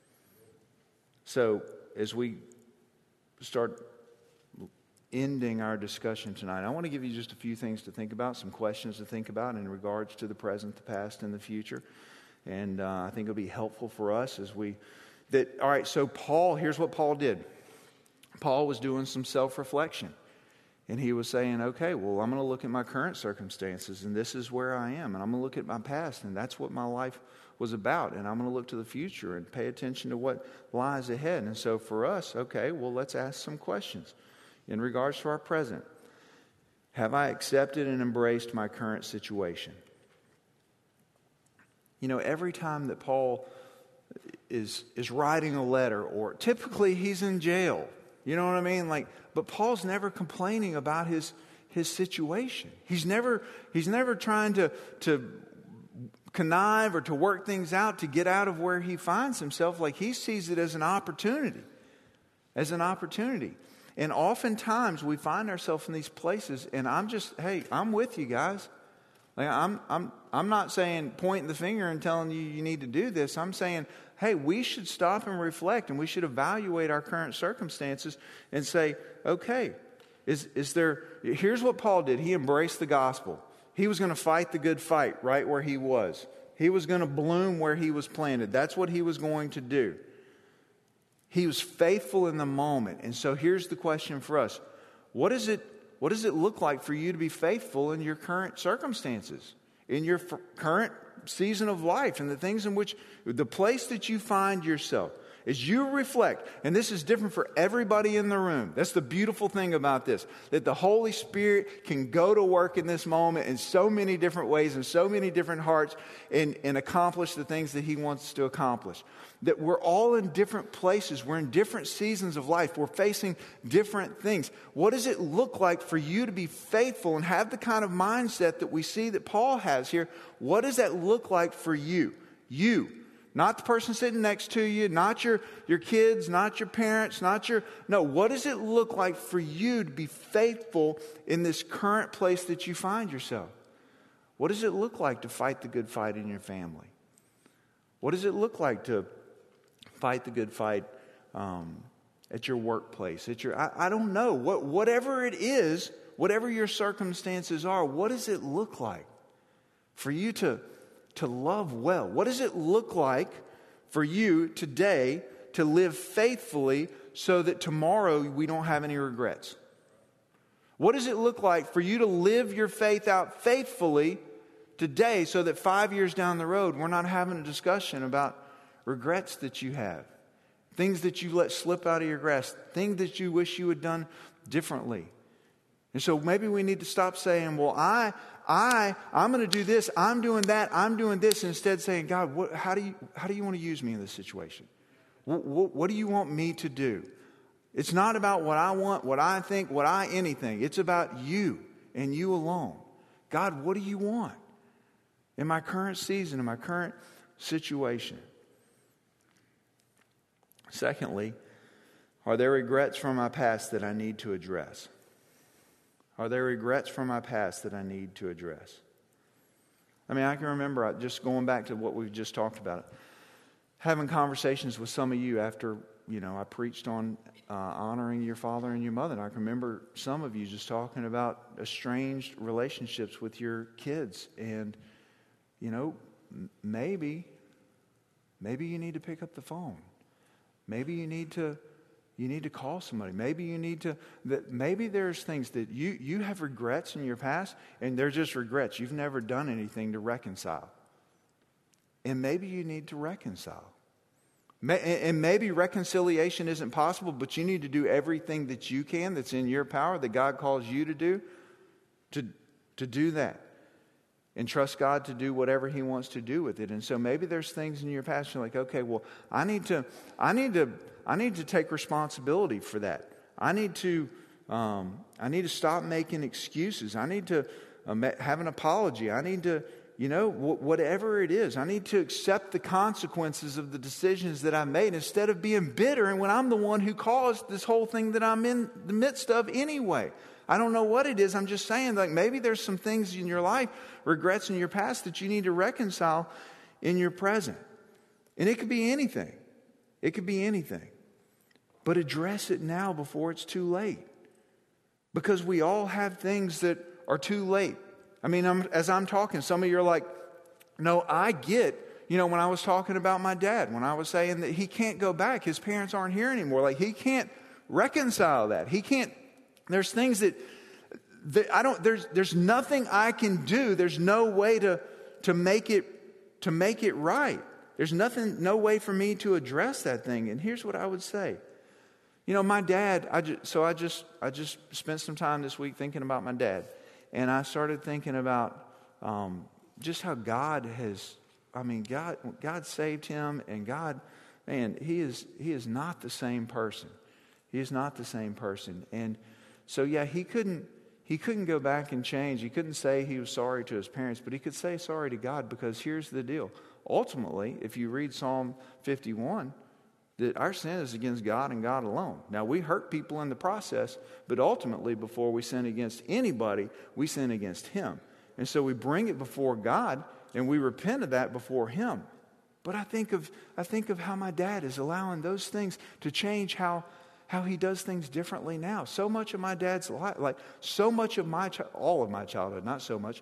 So as we start ending our discussion tonight, I want to give you just a few things to think about, some questions to think about in regards to the present, the past, and the future. And uh, I think it'll be helpful for us as we, that, all right, so Paul, here's what Paul did. Paul was doing some self-reflection. And he was saying, okay, well, I'm going to look at my current circumstances, and this is where I am. And I'm going to look at my past, and that's what my life was about. And I'm going to look to the future and pay attention to what lies ahead. And so for us, okay, well, let's ask some questions in regards to our present. Have I accepted and embraced my current situation? You know, every time that Paul is is writing a letter, or typically he's in jail, you know what I mean? Like, but Paul's never complaining about his his situation. He's never he's never trying to to connive or to work things out to get out of where he finds himself. Like, he sees it as an opportunity, as an opportunity. And oftentimes we find ourselves in these places, and I'm just, hey, I'm with you guys. Like, I'm I'm I'm not saying pointing the finger and telling you you need to do this. I'm saying, hey, we should stop and reflect, and we should evaluate our current circumstances and say, okay, is is there, here's what Paul did. He embraced the gospel. He was going to fight the good fight right where he was. He was going to bloom where he was planted. That's what he was going to do. He was faithful in the moment. And so here's the question for us. What is it What does it look like for you to be faithful in your current circumstances, in your f- current season of life, and the things in which, the place that you find yourself? As you reflect, and this is different for everybody in the room. That's the beautiful thing about this, that the Holy Spirit can go to work in this moment in so many different ways, in so many different hearts, and, and accomplish the things that He wants to accomplish. That we're all in different places. We're in different seasons of life. We're facing different things. What does it look like for you to be faithful and have the kind of mindset that we see that Paul has here? What does that look like for you? You. Not the person sitting next to you, not your, your kids, not your parents, not your... No, what does it look like for you to be faithful in this current place that you find yourself? What does it look like to fight the good fight in your family? What does it look like to fight the good fight um, at your workplace? At your, I, I don't know. What, whatever it is, whatever your circumstances are, what does it look like for you to... to love well? What does it look like for you today to live faithfully so that tomorrow we don't have any regrets? What does it look like for you to live your faith out faithfully today so that five years down the road we're not having a discussion about regrets that you have, things that you let slip out of your grasp, things that you wish you had done differently? And so maybe we need to stop saying, well, I I, I'm going to do this, I'm doing that, I'm doing this, instead saying, God, what, how do you, how do you want to use me in this situation? What, what, what do you want me to do? It's not about what I want, what I think, what I anything. It's about you and you alone. God, what do you want in my current season, in my current situation? Secondly, are there regrets from my past that I need to address? Are there regrets from my past that I need to address? I mean, I can remember, just going back to what we've just talked about, having conversations with some of you after, you know, I preached on uh, honoring your father and your mother. And I can remember some of you just talking about estranged relationships with your kids. And, you know, maybe, maybe you need to pick up the phone. Maybe you need to You need to call somebody. Maybe you need to, that maybe there's things that you, you have regrets in your past, and they're just regrets. You've never done anything to reconcile. And maybe you need to reconcile. And maybe reconciliation isn't possible, but you need to do everything that you can that's in your power, that God calls you to do, to, to do that. And trust God to do whatever He wants to do with it. And so maybe there's things in your past you're like, okay, well, I need to, I need to, I need to take responsibility for that. I need to, um, I need to stop making excuses. I need to um, have an apology. I need to, you know, w- whatever it is. I need to accept the consequences of the decisions that I made instead of being bitter. And when I'm the one who caused this whole thing that I'm in the midst of anyway. I don't know what it is. I'm just saying, like, maybe there's some things in your life, regrets in your past, that you need to reconcile in your present. And it could be anything. It could be anything. But address it now before it's too late. Because we all have things that are too late. I mean, I'm, as I'm talking, some of you are like, no, I get, you know, when I was talking about my dad, when I was saying that he can't go back, his parents aren't here anymore. Like, he can't reconcile that. He can't. There's things that, that I don't, there's there's nothing I can do. There's no way to to make it to make it right. There's nothing, no way for me to address that thing. And here's what I would say. You know, my dad, I just, so I just I just spent some time this week thinking about my dad. And I started thinking about um, just how God has, I mean, God God saved him, and God, man, he is he is not the same person. He is not the same person. And so, yeah, he couldn't he couldn't go back and change. He couldn't say he was sorry to his parents, but he could say sorry to God, because here's the deal. Ultimately, if you read Psalm fifty-one, that our sin is against God and God alone. Now, we hurt people in the process, but ultimately, before we sin against anybody, we sin against Him. And so we bring it before God, and we repent of that before Him. But I think of I think of how my dad is allowing those things to change how how he does things differently now. So much of my dad's life, like so much of my, chi- all of my childhood, not so much.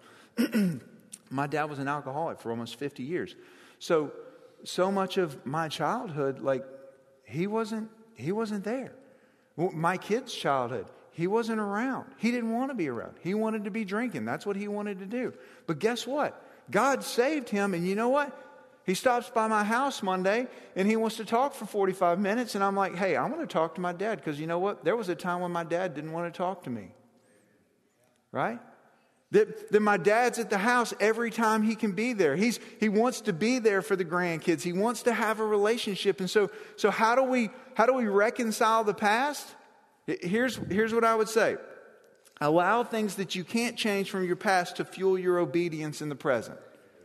My dad was an alcoholic for almost fifty years. So, so much of my childhood, like he wasn't, he wasn't there. My kid's childhood, he wasn't around. He didn't want to be around. He wanted to be drinking. That's what he wanted to do. But guess what? God saved him, and you know what? He stops by my house Monday, and he wants to talk for forty-five minutes, and I'm like, hey, I want to talk to my dad, because you know what? There was a time when my dad didn't want to talk to me. Right? That, that my dad's at the house every time he can be there. He's he wants to be there for the grandkids. He wants to have a relationship. And so, so how do we how do we reconcile the past? Here's, here's what I would say. Allow things that you can't change from your past to fuel your obedience in the present.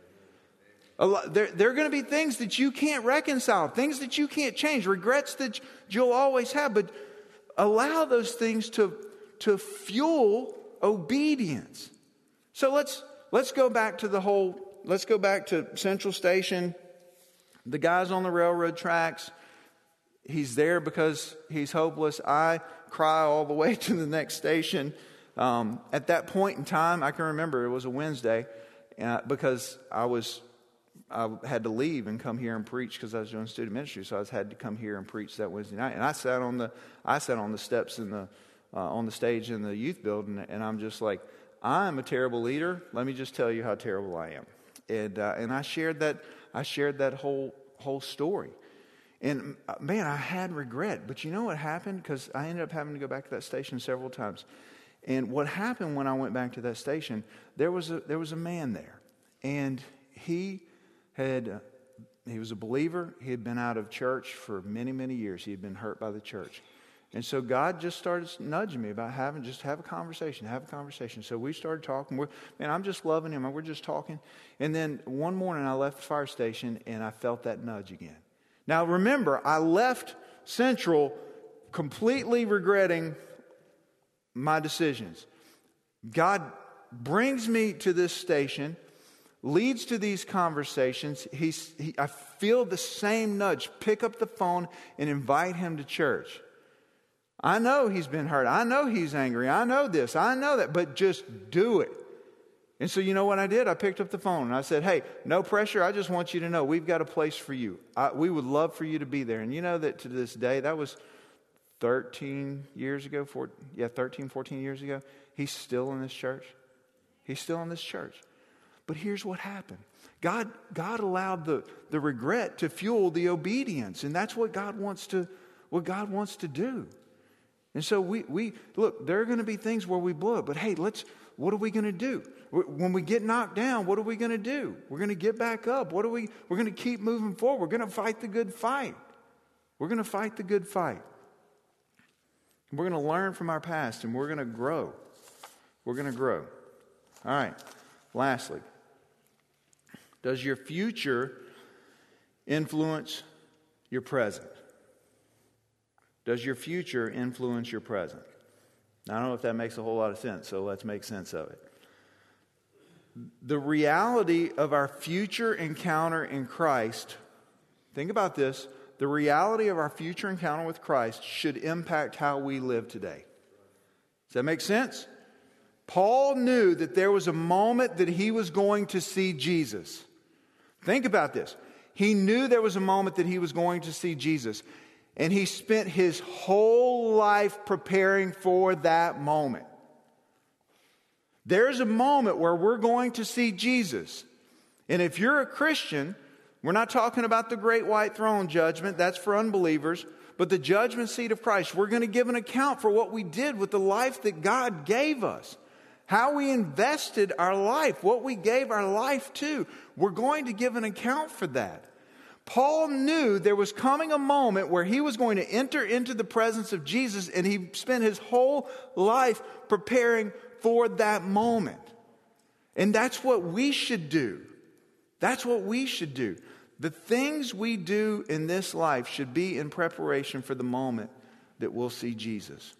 There, there are going to be things that you can't reconcile, things that you can't change, regrets that you'll always have, but allow those things to, to fuel obedience. So let's let's go back to the whole, let's go back to Central Station. The guy's on the railroad tracks. He's there because he's hopeless. I cry all the way to the next station. Um, at that point in time, I can remember it was a Wednesday uh, because I was... I had to leave and come here and preach because I was doing student ministry, so I was, had to come here and preach that Wednesday night. And I sat on the, I sat on the steps in the, uh, on the stage in the youth building, and I'm just like, I'm a terrible leader. Let me just tell you how terrible I am. And uh, and I shared that, I shared that whole whole story. And uh, man, I had regret. But you know what happened? Because I ended up having to go back to that station several times. And what happened when I went back to that station, there was a, there was a man there. And he had, uh, he was a believer. He had been out of church for many, many years. He had been hurt by the church. And so God just started nudging me about having, just have a conversation, have a conversation. So we started talking. We're, man, I'm just loving him. We're just talking. And then one morning I left the fire station and I felt that nudge again. Now remember, I left Central completely regretting my decisions. God brings me to this station, leads to these conversations. He's, he, I feel the same nudge. Pick up the phone and invite him to church. I know he's been hurt. I know he's angry. I know this. I know that. But just do it. And so you know what I did? I picked up the phone and I said, hey, no pressure. I just want you to know we've got a place for you. I, we would love for you to be there. And you know that to this day, that was thirteen years ago. Four, yeah, thirteen, fourteen years ago. He's still in this church. He's still in this church. But here's what happened. God, God allowed the, the regret to fuel the obedience. And that's what God wants to, what God wants to do. And so we, we look, there are going to be things where we blow it, but hey, let's, what are we going to do? When we get knocked down, what are we going to do? We're going to get back up. What are we, we're going to keep moving forward. We're going to fight the good fight. We're going to fight the good fight. We're going to learn from our past and we're going to grow. We're going to grow. All right. Lastly, does your future influence your present? Does your future influence your present? Now, I don't know if that makes a whole lot of sense, so let's make sense of it. The reality of our future encounter in Christ, think about this, the reality of our future encounter with Christ should impact how we live today. Does that make sense? Paul knew that there was a moment that he was going to see Jesus. Think about this. He knew there was a moment that he was going to see Jesus. And he spent his whole life preparing for that moment. There's a moment where we're going to see Jesus. And if you're a Christian, we're not talking about the great white throne judgment. That's for unbelievers. But the judgment seat of Christ, we're going to give an account for what we did with the life that God gave us. How we invested our life, what we gave our life to. We're going to give an account for that. Paul knew there was coming a moment where he was going to enter into the presence of Jesus, and he spent his whole life preparing for that moment. And that's what we should do. That's what we should do. The things we do in this life should be in preparation for the moment that we'll see Jesus.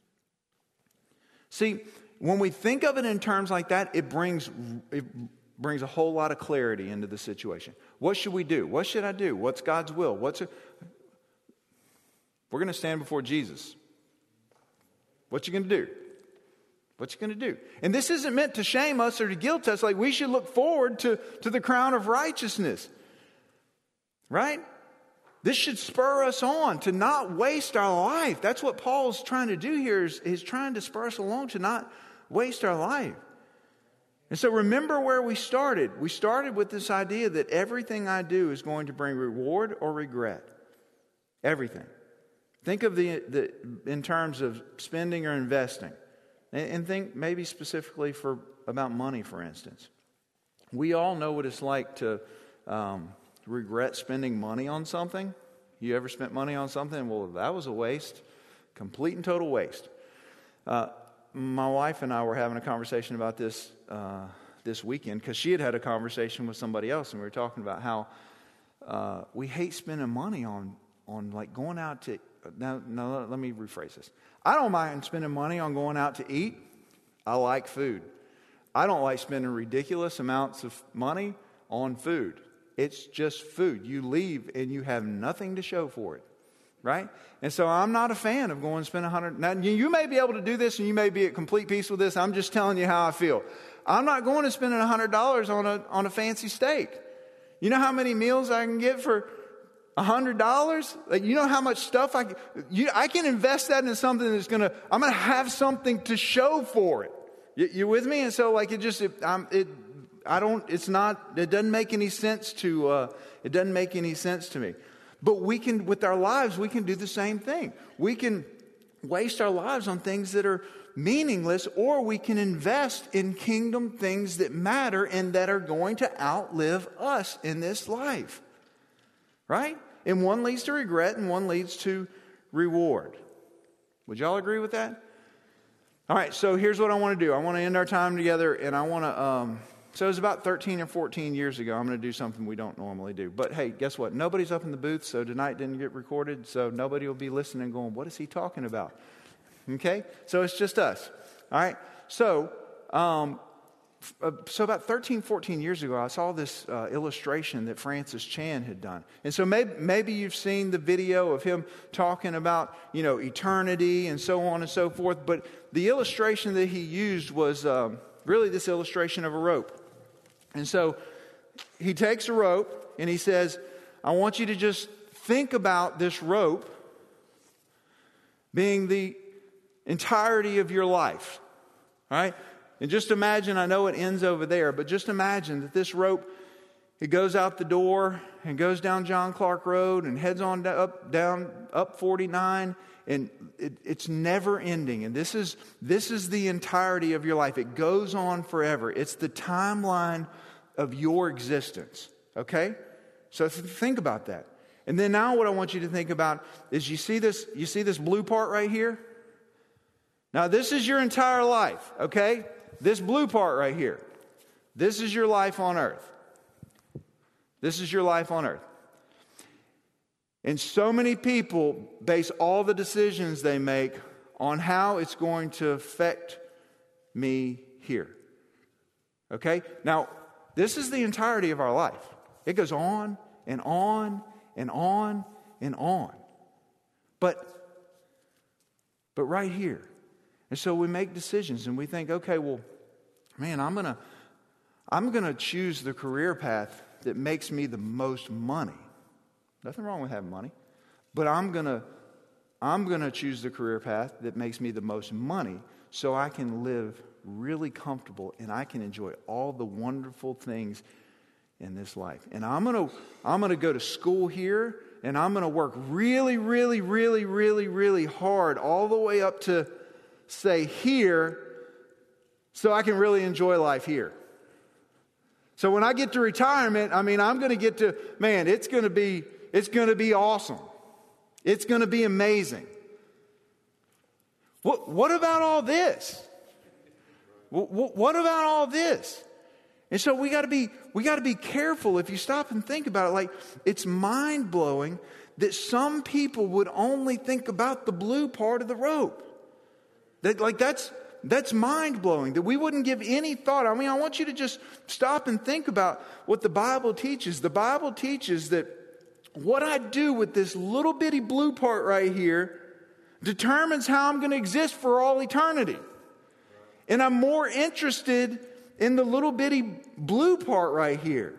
See, when we think of it in terms like that, it brings it brings a whole lot of clarity into the situation. What should we do? What should I do? What's God's will? What's a... We're going to stand before Jesus. What you going to do? What you going to do? And this isn't meant to shame us or to guilt us. Like, we should look forward to, to the crown of righteousness. Right? This should spur us on to not waste our life. That's what Paul's trying to do here, is he's trying to spur us along to not waste our life. And so remember where we started. We started with this idea that everything I do is going to bring reward or regret. Everything. Think of the, the in terms of spending or investing. And, and think maybe specifically for about money, for instance. We all know what it's like to um, regret spending money on something. You ever spent money on something? Well, that was a waste. Complete and total waste. Uh, My wife and I were having a conversation about this uh, this weekend because she had had a conversation with somebody else, and we were talking about how uh, we hate spending money on on like going out to. Now, now, let me rephrase this. I don't mind spending money on going out to eat. I like food. I don't like spending ridiculous amounts of money on food. It's just food. You leave and you have nothing to show for it. Right? And so I'm not a fan of going to spend a hundred. Now, you may be able to do this and you may be at complete peace with this. I'm just telling you how I feel. I'm not going to spend a hundred dollars on a, on a fancy steak. You know how many meals I can get for a hundred dollars? Like, you know how much stuff I can, you, I can invest that in something that's going to, I'm going to have something to show for it. You, you with me? And so like it just, it, I'm, it, I don't, it's not, it doesn't make any sense to, uh, it doesn't make any sense to me. But we can, with our lives, we can do the same thing. We can waste our lives on things that are meaningless, or we can invest in kingdom things that matter and that are going to outlive us in this life. Right? And one leads to regret and one leads to reward. Would y'all agree with that? All right, so here's what I want to do. I want to end our time together, and I want to, um, so it was about thirteen or fourteen years ago. I'm going to do something we don't normally do. But hey, guess what? Nobody's up in the booth, so tonight didn't get recorded, so nobody will be listening going, what is he talking about? Okay? So it's just us. All right? So, um, uh, so about thirteen, fourteen years ago, I saw this uh, illustration that Francis Chan had done. And so maybe, maybe you've seen the video of him talking about, you know, eternity and so on and so forth. But the illustration that he used was um, really this illustration of a rope. And so he takes a rope and he says, I want you to just think about this rope being the entirety of your life. All right? And just imagine, I know it ends over there, but just imagine that this rope, it goes out the door and goes down John Clark Road and heads on up, down, up forty-nine, and it, it's never ending. And this is, this is the entirety of your life. It goes on forever. It's the timeline of your existence. Okay? So think about that. And then now what I want you to think about is you see this, you see this blue part right here? Now this is your entire life, okay? This blue part right here. This is your life on earth. This is your life on earth. And so many people base all the decisions they make on how it's going to affect me here. Okay? Now, this is the entirety of our life. It goes on and on and on and on. But, but right here. And so we make decisions and we think, okay, well, man, I'm gonna, I'm gonna choose the career path that makes me the most money. Nothing wrong with having money, but I'm gonna, I'm gonna choose the career path that makes me the most money, so I can live really comfortable and I can enjoy all the wonderful things in this life. And I'm gonna, I'm gonna go to school here, and I'm gonna work really, really, really, really, really hard all the way up to, say, here, so I can really enjoy life here. So when I get to retirement, I mean, I'm going to get to, man, it's going to be, it's going to be awesome. It's going to be amazing. What, what about all this? What, what about all this? And so we got to be, we got to be careful. If you stop and think about it, like, it's mind blowing that some people would only think about the blue part of the rope. That, like, that's, that's mind blowing, that we wouldn't give any thought. I mean, I want you to just stop and think about what the Bible teaches. The Bible teaches that what I do with this little bitty blue part right here determines how I'm going to exist for all eternity. And I'm more interested in the little bitty blue part right here.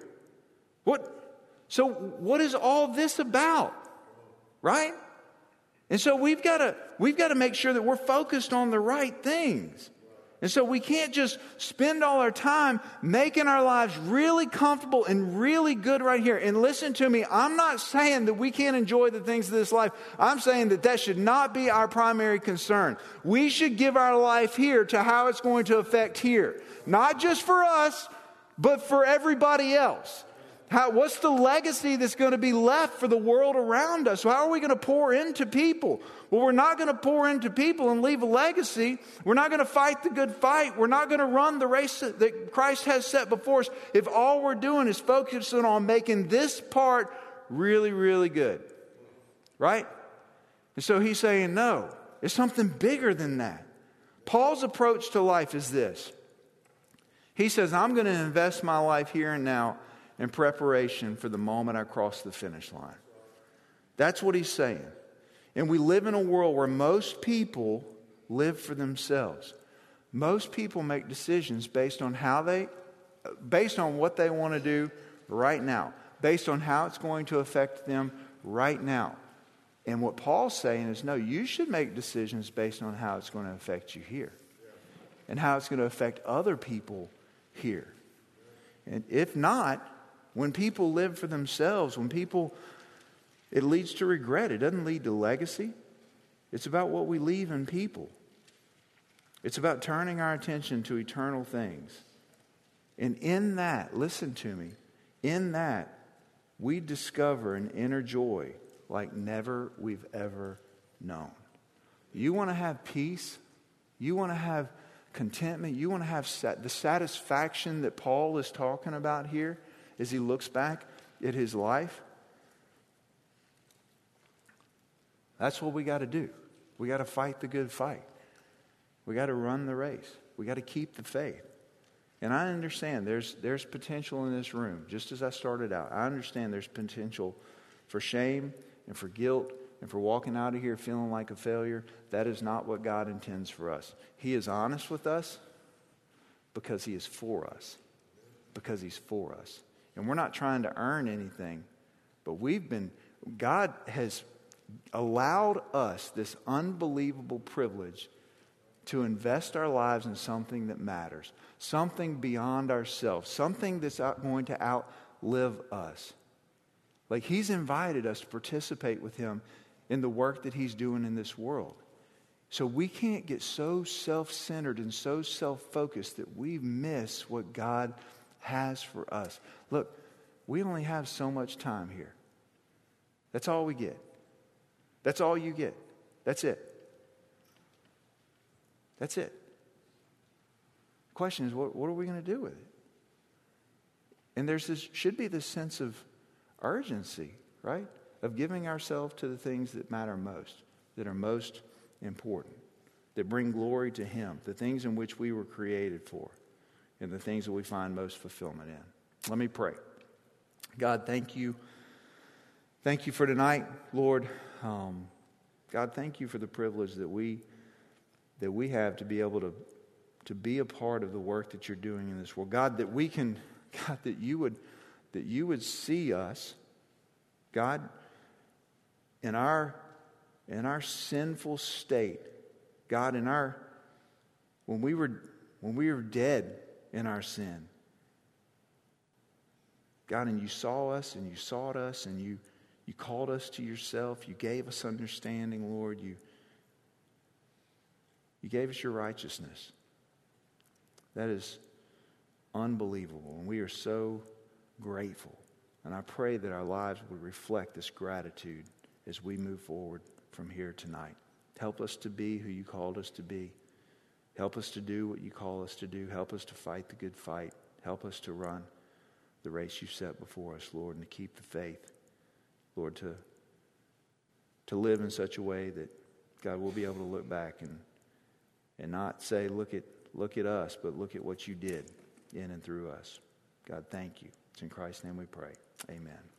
What? So what is all this about? Right? And so we've got to we've got to make sure that we're focused on the right things. And so we can't just spend all our time making our lives really comfortable and really good right here. And listen to me, I'm not saying that we can't enjoy the things of this life. I'm saying that that should not be our primary concern. We should give our life here to how it's going to affect here. Not just for us, but for everybody else. How, what's the legacy that's going to be left for the world around us? How are we going to pour into people? Well, we're not going to pour into people and leave a legacy. We're not going to fight the good fight. We're not going to run the race that Christ has set before us if all we're doing is focusing on making this part really, really good. Right? And so he's saying, no, it's something bigger than that. Paul's approach to life is this. He says, I'm going to invest my life here and now in preparation for the moment I cross the finish line. That's what he's saying. And we live in a world where most people live for themselves. Most people make decisions based on how they, based on what they want to do right now, based on how it's going to affect them right now. And what Paul's saying is, no, you should make decisions based on how it's going to affect you here and how it's going to affect other people here. And if not, when people live for themselves, when people, it leads to regret. It doesn't lead to legacy. It's about what we leave in people. It's about turning our attention to eternal things. And in that, listen to me, in that, we discover an inner joy like never we've ever known. You want to have peace? You want to have contentment? You want to have sat- the satisfaction that Paul is talking about here as he looks back at his life? That's what we got to do. We got to fight the good fight. We got to run the race. We got to keep the faith. And I understand there's there's potential in this room. Just as I started out, I understand there's potential for shame and for guilt and for walking out of here feeling like a failure. That is not what God intends for us. He is honest with us because He is for us. Because He's for us. And we're not trying to earn anything, but we've been, God has allowed us this unbelievable privilege to invest our lives in something that matters, something beyond ourselves, something that's out, going to outlive us. Like He's invited us to participate with Him in the work that He's doing in this world. So we can't get so self-centered and so self-focused that we miss what God has for us. Look, we only have so much time here. That's all we get. That's all you get. That's it. That's it. The question is, what, what are we going to do with it? And there's this, should be this sense of urgency, right? Of giving ourselves to the things that matter most, that are most important, that bring glory to Him, the things in which we were created for, and the things that we find most fulfillment in. Let me pray. God, thank you. Thank you for tonight, Lord. Um, God, thank you for the privilege that we that we have to be able to, to be a part of the work that you're doing in this world. God, that we can, God, that you would that you would see us, God, in our in our sinful state, God, in our when we were when we were dead in our sin. God, and you saw us and you sought us and you you called us to yourself. You gave us understanding, Lord. You You gave us your righteousness. That is unbelievable. And we are so grateful. And I pray that our lives would reflect this gratitude as we move forward from here tonight. Help us to be who you called us to be. Help us to do what you call us to do. Help us to fight the good fight. Help us to run the race you set before us, Lord, and to keep the faith. Lord, to, to live in such a way that, God, we'll be able to look back and And not say, look at look at us, but look at what you did in and through us. God, thank you. It's in Christ's name we pray. Amen.